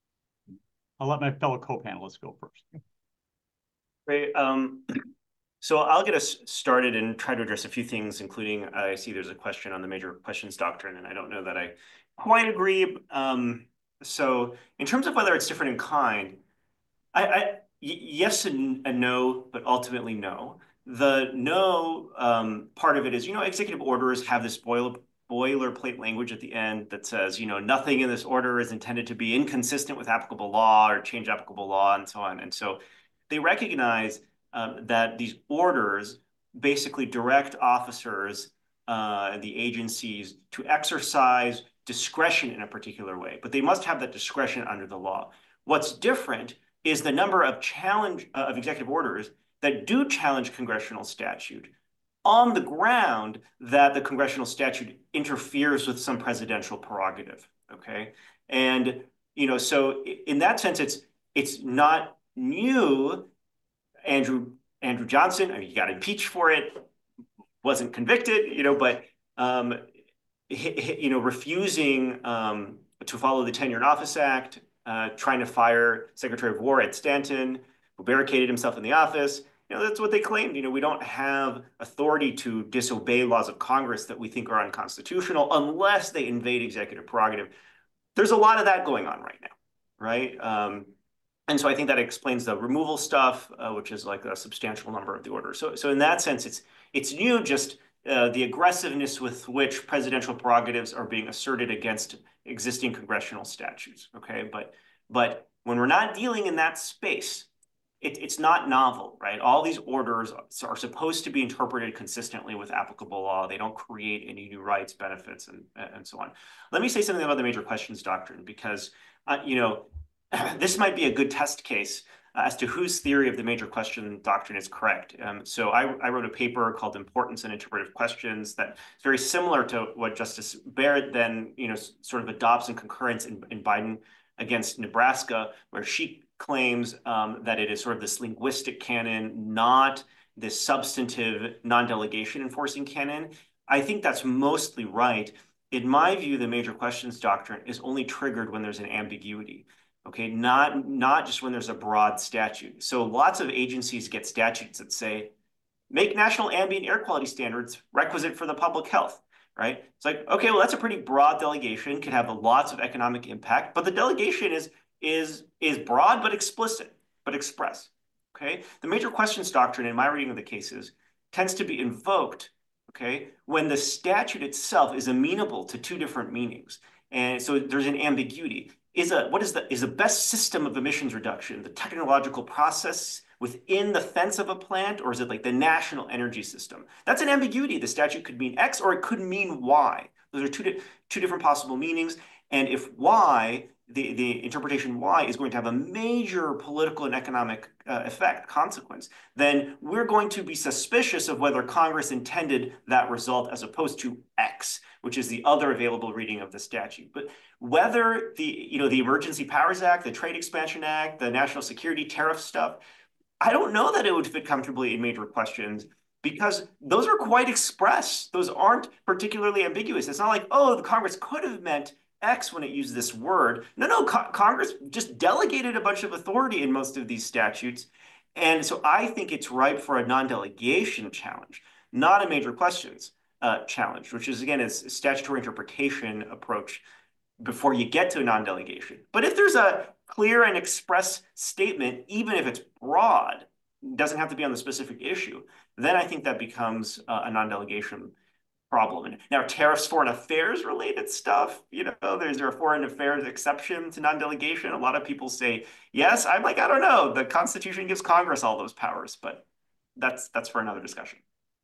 I'll let my fellow co-panelists go first. Great. Um, So I'll get us started and try to address a few things, including I see there's a question on the major questions doctrine, and I don't know that I quite agree. Um, so in terms of whether it's different in kind, I, I yes and, and no, but ultimately no. The no um, part of it is, you know, executive orders have this boiler, boilerplate language at the end that says, you know, nothing in this order is intended to be inconsistent with applicable law or change applicable law and so on. And so they recognize Um, that these orders basically direct officers uh, and the agencies to exercise discretion in a particular way, but they must have that discretion under the law. What's different is the number of challenge uh, of executive orders that do challenge congressional statute on the ground that the congressional statute interferes with some presidential prerogative. Okay, and you know, so in that sense, it's it's not new. Andrew Andrew Johnson, I mean, he got impeached for it, wasn't convicted, you know, but um, he, he, you know, refusing um, to follow the Tenure in Office Act, uh, trying to fire Secretary of War Ed Stanton, who barricaded himself in the office. You know, that's what they claimed. You know, we don't have authority to disobey laws of Congress that we think are unconstitutional unless they invade executive prerogative. There's a lot of that going on right now, right? Um, And so I think that explains the removal stuff, uh, which is like a substantial number of the orders. So, so in that sense, it's it's new, just uh, the aggressiveness with which presidential prerogatives are being asserted against existing congressional statutes. Okay, but but when we're not dealing in that space, it, it's not novel, right? All these orders are supposed to be interpreted consistently with applicable law. They don't create any new rights, benefits, and and so on. Let me say something about the major questions doctrine, because uh, you know. This might be a good test case uh, as to whose theory of the major question doctrine is correct. Um, so I, I wrote a paper called Importance and Interpretive Questions that is very similar to what Justice Barrett then, you know, sort of adopts in concurrence in, in Biden against Nebraska, where she claims um, that it is sort of this linguistic canon, not this substantive non-delegation enforcing canon. I think that's mostly right. In my view, the major questions doctrine is only triggered when there's an ambiguity. Okay, not, not just when there's a broad statute. So lots of agencies get statutes that say, make national ambient air quality standards requisite for the public health, right? It's like, okay, well, that's a pretty broad delegation, can have lots of economic impact, but the delegation is, is, is broad but explicit, but express, okay? The major questions doctrine, in my reading of the cases, tends to be invoked, okay, when the statute itself is amenable to two different meanings. And so there's an ambiguity. Is a what is the is the best system of emissions reduction the technological process within the fence of a plant, or is it like the national energy system? That's an ambiguity. The statute could mean X or it could mean Y. Those are two di two different possible meanings. And if Y, the the interpretation Y is going to have a major political and economic uh, effect, consequence, then we're going to be suspicious of whether Congress intended that result as opposed to X, which is the other available reading of the statute. But whether the, you know, the Emergency Powers Act, the Trade Expansion Act, the national security tariff stuff, I don't know that it would fit comfortably in major questions, because those are quite express. Those aren't particularly ambiguous. It's not like, oh, the Congress could have meant X when it used this word. No, no, co Congress just delegated a bunch of authority in most of these statutes. And so I think it's ripe for a non-delegation challenge, not a major questions uh, challenge, which is, again, is a statutory interpretation approach before you get to a non-delegation. But if there's a clear and express statement, even if it's broad, doesn't have to be on the specific issue, then I think that becomes uh, a non-delegation problem. And now tariffs, foreign affairs related stuff, you know, there's there a foreign affairs exception to non-delegation. A lot of people say, yes, I'm like, I don't know, the Constitution gives Congress all those powers, but that's that's for another discussion.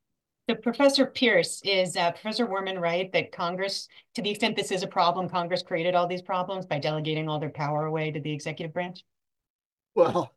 So Professor Pierce, is uh, Professor Worman right that Congress, to the extent this is a problem, Congress created all these problems by delegating all their power away to the executive branch? Well,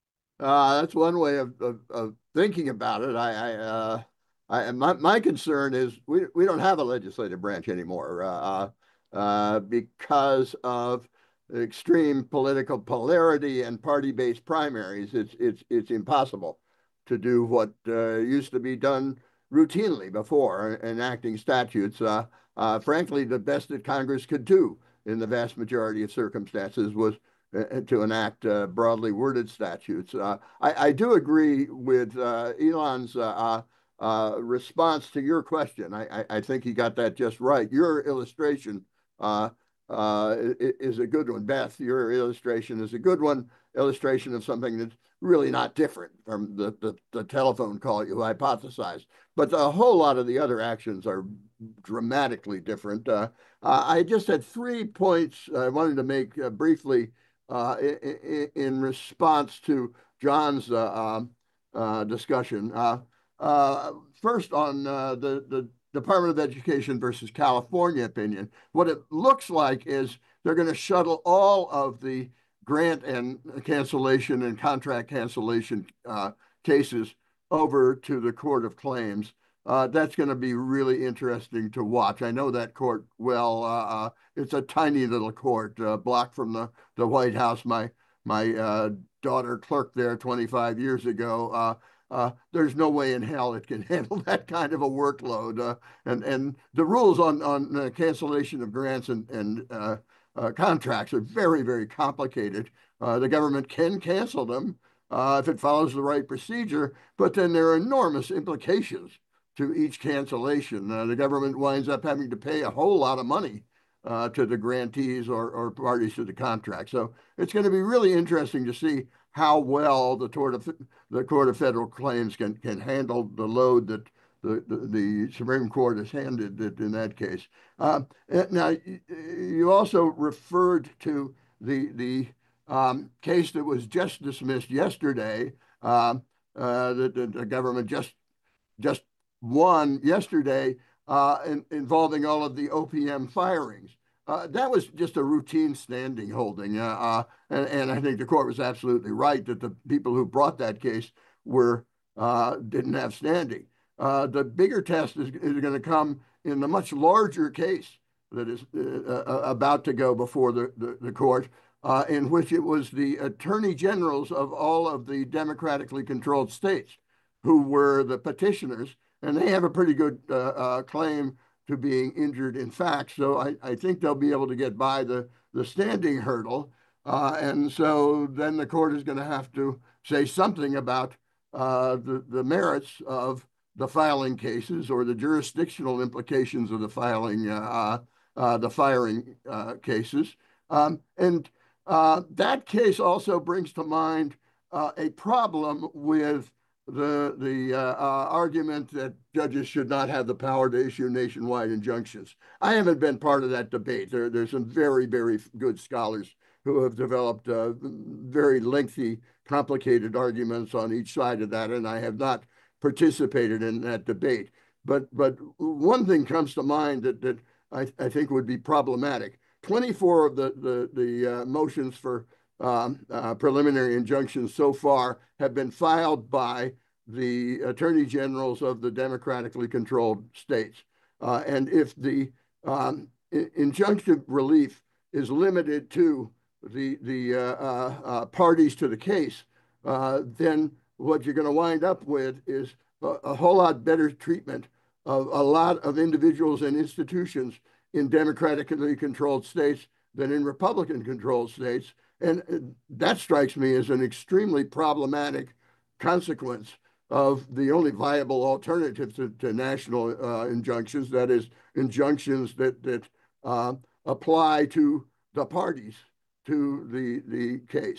uh, that's one way of, of, of thinking about it. I, I uh, I, my, my concern is we, we don't have a legislative branch anymore uh, uh, because of extreme political polarity and party-based primaries. It's, it's, it's impossible to do what uh, used to be done routinely before, enacting statutes. Uh, uh, frankly, the best that Congress could do in the vast majority of circumstances was uh, to enact uh, broadly worded statutes. Uh, I, I do agree with uh, Elon's uh, Uh, response to your question. I, I, I think he got that just right. Your illustration uh, uh, is a good one. Beth, your illustration is a good one, illustration of something that's really not different from the, the, the telephone call you hypothesized. But a whole lot of the other actions are dramatically different. Uh, uh, I just had three points I wanted to make uh, briefly uh, in, in response to John's uh, uh, discussion. Uh, Uh, first, on uh, the, the Department of Education versus California opinion, what it looks like is they're going to shuttle all of the grant and cancellation and contract cancellation uh, cases over to the Court of Claims. Uh, that's going to be really interesting to watch. I know that court well. Uh, it's a tiny little court, uh, blocked from the, the White House. My, my uh, daughter clerked there twenty-five years ago. Uh, Uh, there's no way in hell it can handle that kind of a workload. Uh, and, and the rules on, on uh, cancellation of grants and, and uh, uh, contracts are very, very complicated. Uh, the government can cancel them uh, if it follows the right procedure, but then there are enormous implications to each cancellation. Uh, the government winds up having to pay a whole lot of money uh, to the grantees or, or parties to the contract. So it's going to be really interesting to see how well the Court of, the Court of Federal Claims can, can handle the load that the, the, the Supreme Court has handed it in that case. Uh, now, you also referred to the, the um, case that was just dismissed yesterday, uh, uh, that the, the government just, just won yesterday, uh, in, involving all of the O P M firings. Uh, that was just a routine standing holding. Uh, uh, and, and I think the court was absolutely right that the people who brought that case were uh, didn't have standing. Uh, the bigger test is, is going to come in the much larger case that is uh, uh, about to go before the, the, the court, uh, in which it was the attorney generals of all of the democratically controlled states who were the petitioners, and they have a pretty good uh, uh, claim to being injured in fact. So I, I think they'll be able to get by the, the standing hurdle. Uh, and so then the court is going to have to say something about uh, the, the merits of the filing cases or the jurisdictional implications of the filing, uh, uh, the firing uh, cases. Um, and uh, that case also brings to mind uh, a problem with the the uh, uh, argument that judges should not have the power to issue nationwide injunctions. I haven't been part of that debate. There, there's some very, very good scholars who have developed uh, very lengthy, complicated arguments on each side of that, and I have not participated in that debate. But but one thing comes to mind that that I, I think would be problematic. twenty-four of the the the uh, motions for Um, uh, preliminary injunctions so far have been filed by the attorney generals of the democratically controlled states. Uh, and if the um, injunctive relief is limited to the, the uh, uh, uh, parties to the case, uh, then what you're going to wind up with is a, a whole lot better treatment of a lot of individuals and institutions in democratically controlled states than in Republican controlled states. And that strikes me as an extremely problematic consequence of the only viable alternative to, to national uh, injunctions, that is, injunctions that, that uh, apply to the parties to the, the case.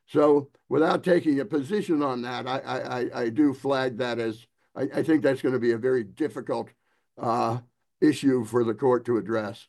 So without taking a position on that, I, I, I do flag that as, I, I think that's going to be a very difficult uh, issue for the court to address.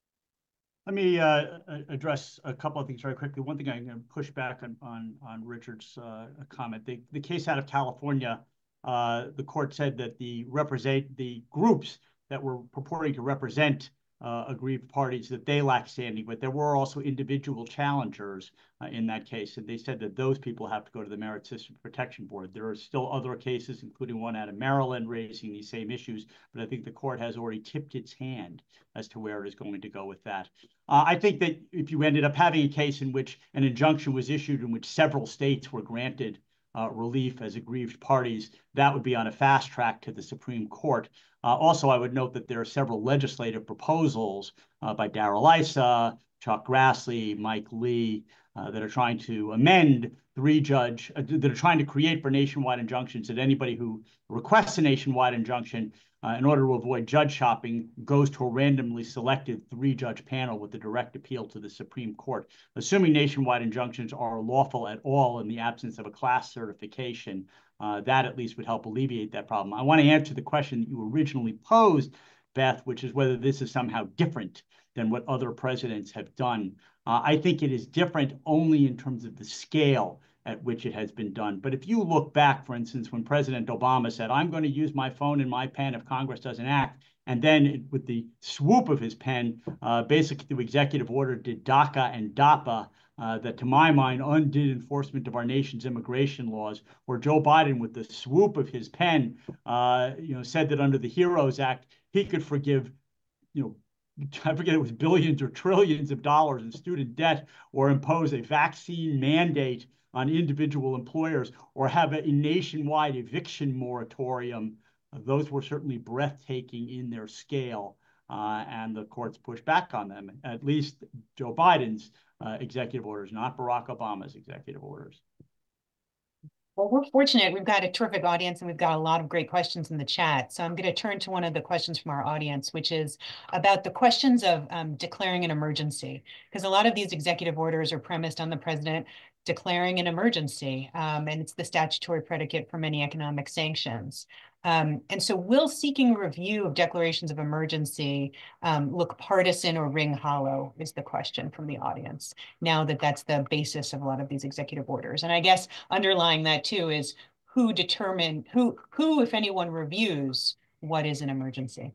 Let me uh, address a couple of things very quickly. One thing I'm going to push back on on, on Richard's uh, comment. The, the case out of California, uh, the court said that the represent the groups that were purporting to represent uh, aggrieved parties, that they lacked standing, but there were also individual challengers uh, in that case, and they said that those people have to go to the Merit Systems Protection Board. There are still other cases, including one out of Maryland, raising these same issues, but I think the court has already tipped its hand as to where it is going to go with that. Uh, I think that if you ended up having a case in which an injunction was issued in which several states were granted uh, relief as aggrieved parties, that would be on a fast track to the Supreme Court. Uh, also, I would note that there are several legislative proposals uh, by Darrell Issa, Chuck Grassley, Mike Lee, uh, that are trying to amend three-judge, uh, that are trying to create for nationwide injunctions that anybody who requests a nationwide injunction uh, in order to avoid judge shopping goes to a randomly selected three-judge panel with a direct appeal to the Supreme Court. Assuming nationwide injunctions are lawful at all in the absence of a class certification, Uh, that at least would help alleviate that problem. I want to answer the question that you originally posed, Beth, which is whether this is somehow different than what other presidents have done. Uh, I think it is different only in terms of the scale at which it has been done. But if you look back, for instance, when President Obama said, I'm going to use my phone and my pen if Congress doesn't act, and then it, with the swoop of his pen, uh, basically through executive order, did DACA and DAPA, Uh, that to my mind undid enforcement of our nation's immigration laws, or Joe Biden with the swoop of his pen, uh, you know, said that under the HEROES Act, he could forgive, you know, I forget it was billions or trillions of dollars in student debt, or impose a vaccine mandate on individual employers, or have a, a nationwide eviction moratorium. Uh, those were certainly breathtaking in their scale, uh, and the courts pushed back on them, at least Joe Biden's Uh, executive orders, not Barack Obama's executive orders. Well, we're fortunate. We've got a terrific audience and we've got a lot of great questions in the chat. So I'm going to turn to one of the questions from our audience, which is about the questions of um, declaring an emergency. Because a lot of these executive orders are premised on the president declaring an emergency, um, and it's the statutory predicate for many economic sanctions. Um, and so will seeking review of declarations of emergency um, look partisan or ring hollow is the question from the audience, now that that's the basis of a lot of these executive orders. And I guess underlying that too is who determine, who, who if anyone, reviews what is an emergency?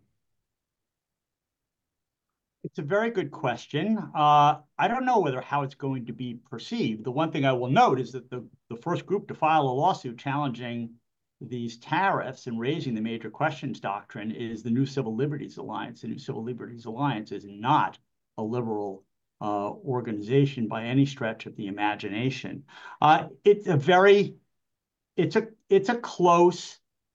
It's a very good question. Uh, I don't know whether how it's going to be perceived. The one thing I will note is that the, the first group to file a lawsuit challenging these tariffs and raising the major questions doctrine is the New Civil Liberties Alliance. The New Civil Liberties Alliance is not a liberal uh, organization by any stretch of the imagination. Uh, it's a very, it's a, it's a close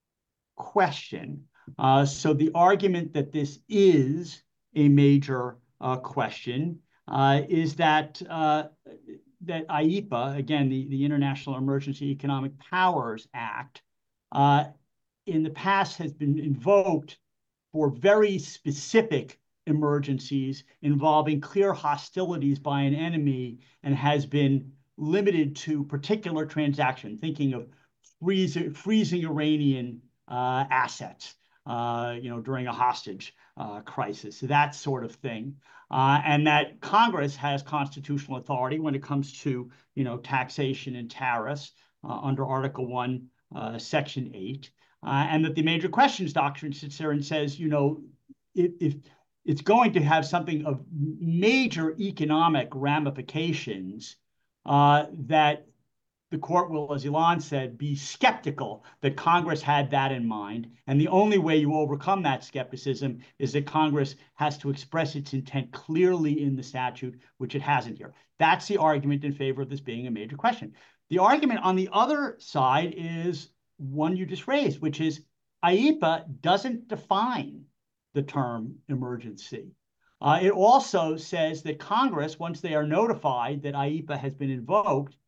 question. Uh, so the argument that this is a major uh, question uh, is that uh, that I E P A, again, the, the International Emergency Economic Powers Act, uh, in the past has been invoked for very specific emergencies involving clear hostilities by an enemy, and has been limited to particular transactions, thinking of freezing, freezing Iranian uh, assets, uh, you know, during a hostage uh, crisis, that sort of thing. Uh, and that Congress has constitutional authority when it comes to, you know, taxation and tariffs uh, under Article One, uh, Section Eight, uh, and that the major questions doctrine sits there and says, you know, if, if it's going to have something of major economic ramifications, uh, that the court will, as Ilan said, be skeptical that Congress had that in mind. And the only way you overcome that skepticism is that Congress has to express its intent clearly in the statute, which it hasn't here. That's the argument in favor of this being a major question. The argument on the other side is one you just raised, which is I E P A doesn't define the term emergency. Uh, it also says that Congress, once they are notified that I E P A has been invoked,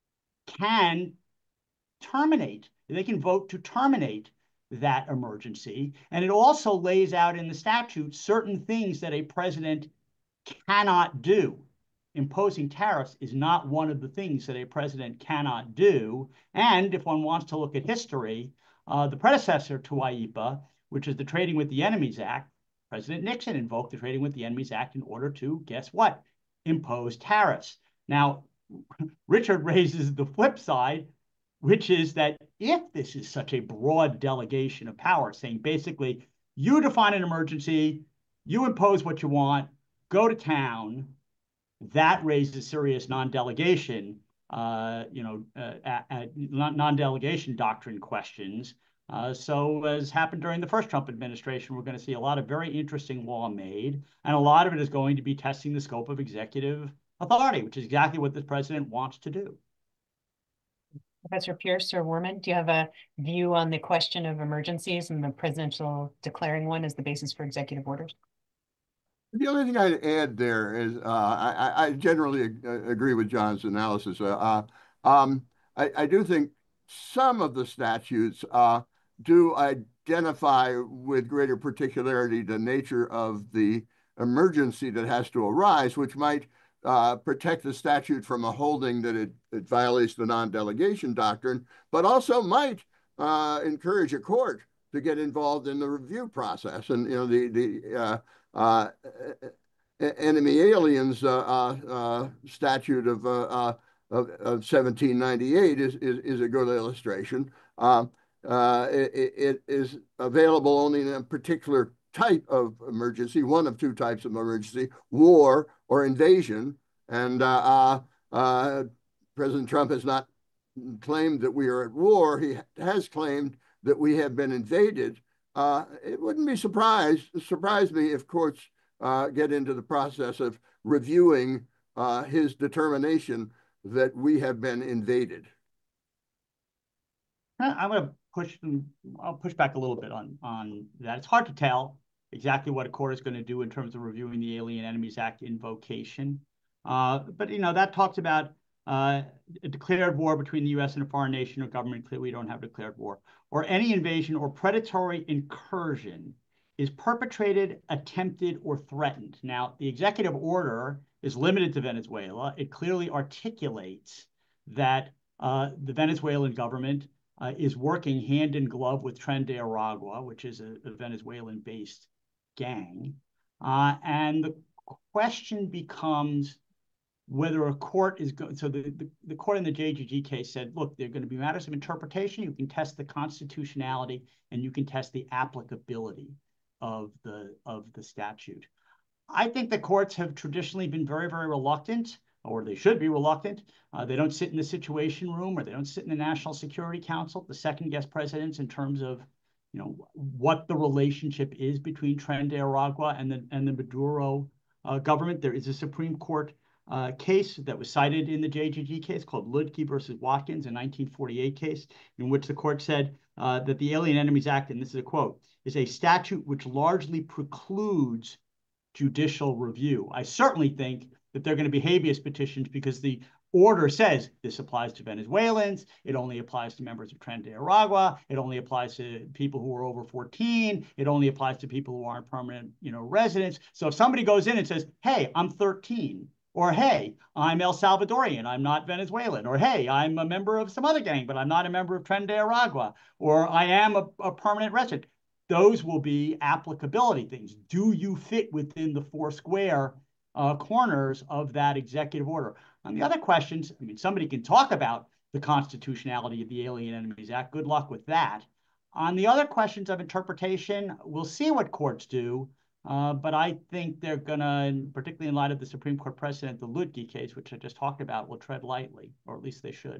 can terminate. They can vote to terminate that emergency. And it also lays out in the statute certain things that a president cannot do imposing tariffs is not one of the things that a president cannot do. And if one wants to look at history, uh, the predecessor to I E P A, which is the Trading with the Enemies Act, President Nixon invoked the Trading with the Enemies Act in order to, guess what, impose tariffs. Now, Richard raises the flip side, which is that if this is such a broad delegation of power, saying basically, you define an emergency, you impose what you want, go to town, that raises serious non-delegation, uh, you know, uh, uh, non-delegation doctrine questions. Uh, so as happened during the first Trump administration, we're going to see a lot of very interesting law made, and a lot of it is going to be testing the scope of executive authority, which is exactly what this president wants to do. Professor Pierce or Worman, do you have a view on the question of emergencies and the presidential declaring one as the basis for executive orders? The only thing I'd add there is uh, I, I generally agree with John's analysis. Uh, um, I, I do think some of the statutes uh, do identify with greater particularity the nature of the emergency that has to arise, which might uh, protect the statute from a holding that it, it violates the non-delegation doctrine, but also might uh, encourage a court to get involved in the review process. And, you know, the, the uh, uh, enemy aliens uh, uh, statute of, uh, uh, of, of seventeen ninety-eight is, is, is a good illustration. Uh, uh, it, it is available only in a particular type of emergency, one of two types of emergency, war or invasion. And uh, uh, President Trump has not claimed that we are at war. He has claimed that we have been invaded. Uh, it wouldn't be surprised, surprise me if courts uh, get into the process of reviewing uh, his determination that we have been invaded. I'm going to push, I'll push back a little bit on, on that. It's hard to tell exactly what a court is going to do in terms of reviewing the Alien Enemies Act invocation. Uh, but, you know, that talks about uh, a declared war between the U S and a foreign nation or government. Clearly, we don't have declared war. Or any invasion or predatory incursion is perpetrated, attempted, or threatened. Now, the executive order is limited to Venezuela. It clearly articulates that uh, the Venezuelan government uh, is working hand in glove with Tren de Aragua, which is a, a Venezuelan-based gang. Uh, and the question becomes whether a court is going, so the, the, the court in the J G G case said, look, there are going to be matters of interpretation. You can test the constitutionality and you can test the applicability of the, of the statute. I think the courts have traditionally been very, very reluctant, or they should be reluctant. Uh, they don't sit in the Situation Room or they don't sit in the National Security Council, the second guess presidents in terms of, you know, what the relationship is between Tren de Aragua and the, and the Maduro uh, government. There is a Supreme Court Uh, case that was cited in the J G G case called Ludke versus Watkins, a nineteen forty-eight case, in which the court said uh, that the Alien Enemies Act, and this is a quote, is a statute which largely precludes judicial review. I certainly think that they're going to be habeas petitions because the order says this applies to Venezuelans, it only applies to members of Tren de Aragua, it only applies to people who are over fourteen, it only applies to people who aren't permanent, you know, residents. So if somebody goes in and says, hey, I'm thirteen, or, hey, I'm El Salvadorian, I'm not Venezuelan. Or, hey, I'm a member of some other gang, but I'm not a member of Tren de Aragua. Or, I am a, a permanent resident. Those will be applicability things. Do you fit within the four square uh, corners of that executive order? On the other questions, I mean, somebody can talk about the constitutionality of the Alien Enemies Act. Good luck with that. On the other questions of interpretation, we'll see what courts do. Uh, but I think they're going to, particularly in light of the Supreme Court precedent, the Ludke case, which I just talked about, will tread lightly, or at least they should.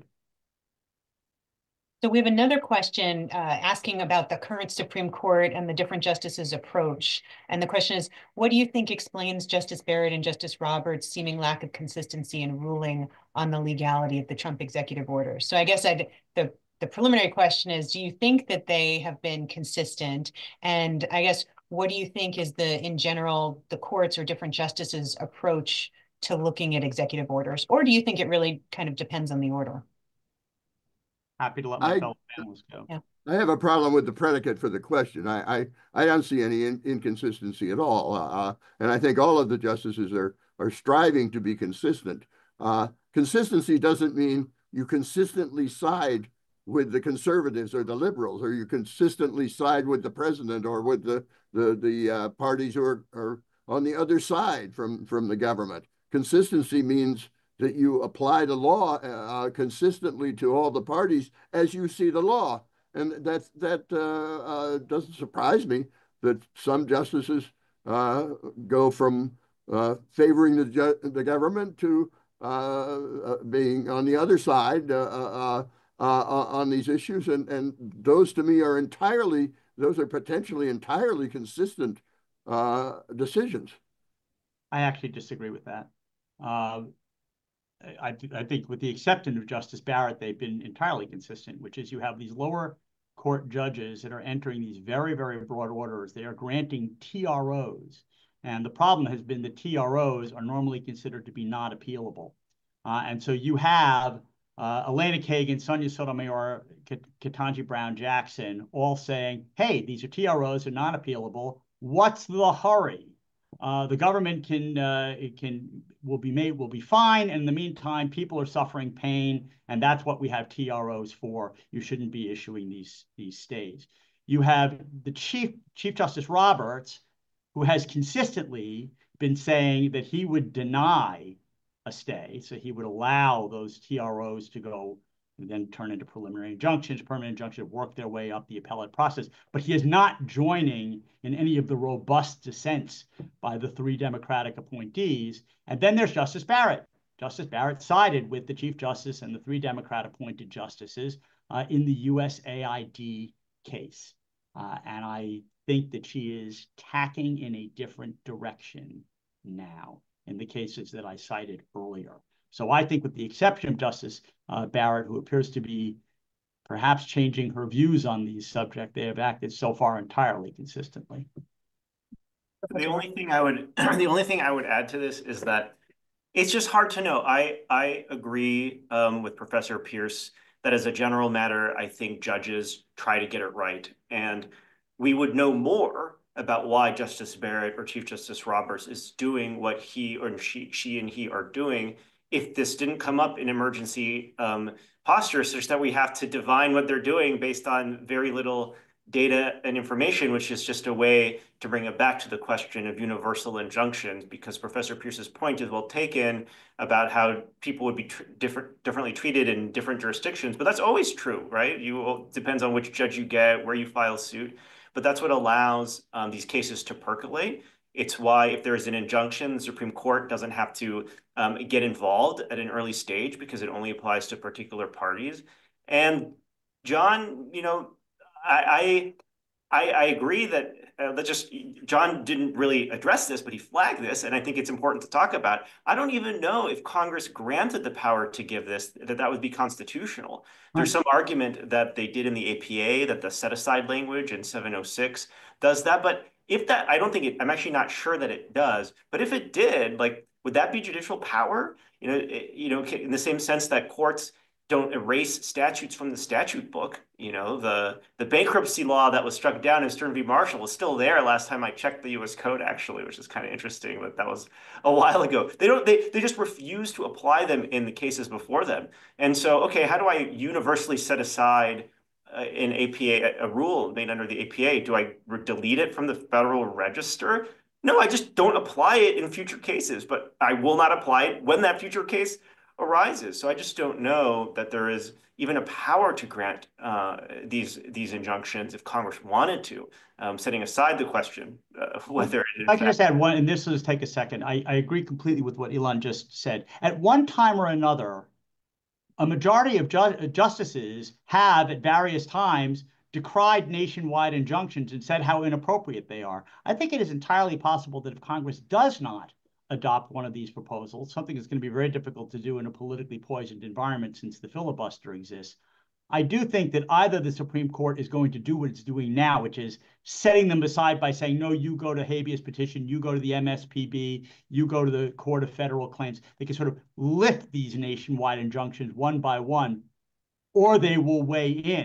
So we have another question uh, asking about the current Supreme Court and the different justices' approach. And the question is, what do you think explains Justice Barrett and Justice Roberts' seeming lack of consistency in ruling on the legality of the Trump executive order? So I guess I'd, the, the preliminary question is, do you think that they have been consistent? And I guess, what do you think is the, in general, the courts or different justices' approach to looking at executive orders? Or do you think it really kind of depends on the order? Happy to let my I, fellow panelists go. Yeah. I have a problem with the predicate for the question. I I, I don't see any in, inconsistency at all, uh, and I think all of the justices are are striving to be consistent. Uh, consistency doesn't mean you consistently side with the conservatives or the liberals, or you consistently side with the president or with the the the uh, parties who are, are on the other side from from the government. Consistency means that you apply the law uh, consistently to all the parties as you see the law. And that, that uh, uh, doesn't surprise me that some justices uh, go from uh, favoring the, the government to uh, uh, being on the other side uh, uh, uh, on these issues. And, and those to me are entirely, those are potentially entirely consistent uh, decisions. I actually disagree with that. Uh, I, I think with the exception of Justice Barrett, they've been entirely consistent, which is you have these lower court judges that are entering these very, very broad orders. They are granting T R Os. And the problem has been that T R Os are normally considered to be not appealable. Uh, and so you have uh, Elena Kagan, Sonia Sotomayor, Ketanji Brown Jackson all saying, hey, these are T R Os, they're not appealable. What's the hurry? Uh, the government can uh, it can will be made will be fine. And in the meantime, people are suffering pain, and that's what we have T R Os for. You shouldn't be issuing these these stays. You have the Chief Chief Justice Roberts, who has consistently been saying that he would deny a stay, so he would allow those T R Os to go and then turn into preliminary injunctions, permanent injunctions, work their way up the appellate process. But he is not joining in any of the robust dissents by the three Democratic appointees. And then there's Justice Barrett. Justice Barrett sided with the Chief Justice and the three Democrat-appointed justices uh, in the U S A I D case. Uh, and I think that she is tacking in a different direction now in the cases that I cited earlier. So I think with the exception of Justice uh, Barrett, who appears to be perhaps changing her views on these subjects, they have acted so far entirely consistently. The only thing I would the only thing I would add to this is that it's just hard to know. I I agree um, with Professor Pierce that as a general matter, I think judges try to get it right, and we would know more about why Justice Barrett or Chief Justice Roberts is doing what he or she she and he are doing if this didn't come up in emergency um, posture, such that we have to divine what they're doing based on very little data and information, which is just a way to bring it back to the question of universal injunctions, because Professor Pierce's point is well taken about how people would be tr different, differently treated in different jurisdictions, but that's always true, right? You depends on which judge you get, where you file suit, but that's what allows um, these cases to percolate. It's why if there is an injunction, the Supreme Court doesn't have to um, get involved at an early stage because it only applies to particular parties. And John, you know, I I, I agree that uh, that just John didn't really address this, but he flagged this, and I think it's important to talk about. I don't even know if Congress granted the power to give this, that that would be constitutional. There's some argument that they did in the A P A, that the set-aside language in seven oh six does that, but if that, I don't think it, I'm actually not sure that it does, but if it did, like, would that be judicial power? You know, it, you know, in the same sense that courts don't erase statutes from the statute book. You know, the, the bankruptcy law that was struck down in Stern v. Marshall is still there last time I checked the U S code, actually, which is kind of interesting, but that was a while ago. They don't, they, they just refuse to apply them in the cases before them. And so, okay, how do I universally set aside uh, an A P A, a rule made under the A P A? Do I delete it from the Federal Register? No, I just don't apply it in future cases, but I will not apply it when that future case arises. So I just don't know that there is even a power to grant uh, these these injunctions if Congress wanted to, um, setting aside the question of whether it is. I can just add one, and this will just take a second. I, I agree completely with what Ilan just said. At one time or another, a majority of ju justices have at various times decried nationwide injunctions and said how inappropriate they are. I think it is entirely possible that if Congress does not adopt one of these proposals, something that's going to be very difficult to do in a politically poisoned environment since the filibuster exists, I do think that either the Supreme Court is going to do what it's doing now, which is setting them aside by saying, no, you go to habeas petition, you go to the M S P B, you go to the Court of Federal Claims. They can sort of lift these nationwide injunctions one by one, or they will weigh in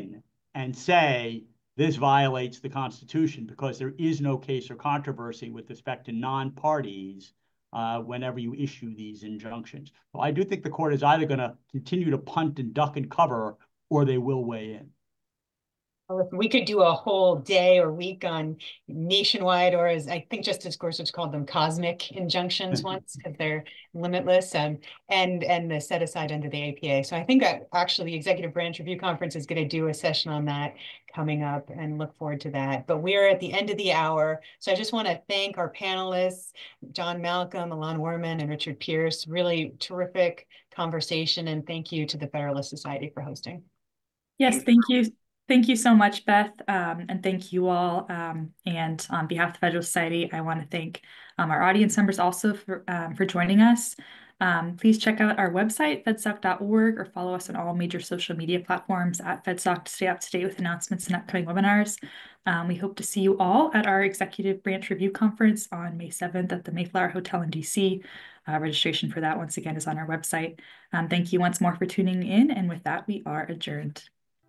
and say this violates the Constitution, because there is no case or controversy with respect to non-parties uh, whenever you issue these injunctions. So I do think the court is either going to continue to punt and duck and cover, or they will weigh in. We could do a whole day or week on nationwide, or as I think Justice Gorsuch called them, cosmic injunctions once, because they're limitless, um, and and the set aside under the A P A. So I think that actually the Executive Branch Review Conference is going to do a session on that coming up, and look forward to that. But we're at the end of the hour. So I just want to thank our panelists, John Malcolm, Alon Werman, and Richard Pierce. Really terrific conversation. And thank you to the Federalist Society for hosting. Yes, thank you. Thank you so much, Beth, um, and thank you all. Um, and on behalf of the Federalist Society, I want to thank um, our audience members also for, um, for joining us. Um, please check out our website, fedsoc dot org, or follow us on all major social media platforms at FedSoc to stay up to date with announcements and upcoming webinars. Um, we hope to see you all at our Executive Branch Review Conference on May seventh at the Mayflower Hotel in D C. Uh, registration for that, once again, is on our website. Um, thank you once more for tuning in, and with that, we are adjourned.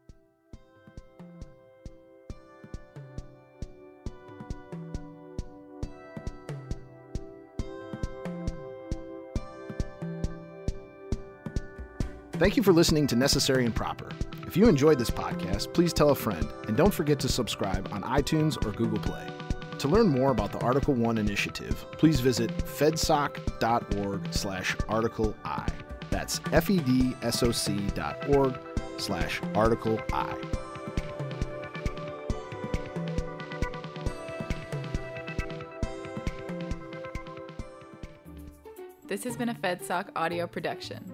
Thank you for listening to Necessary and Proper. If you enjoyed this podcast, please tell a friend, and don't forget to subscribe on iTunes or Google Play. To learn more about the Article one initiative, please visit fedsoc dot org slash article I. That's F-E-D-S-O-C dot org slash article I. This has been a FedSoc audio production.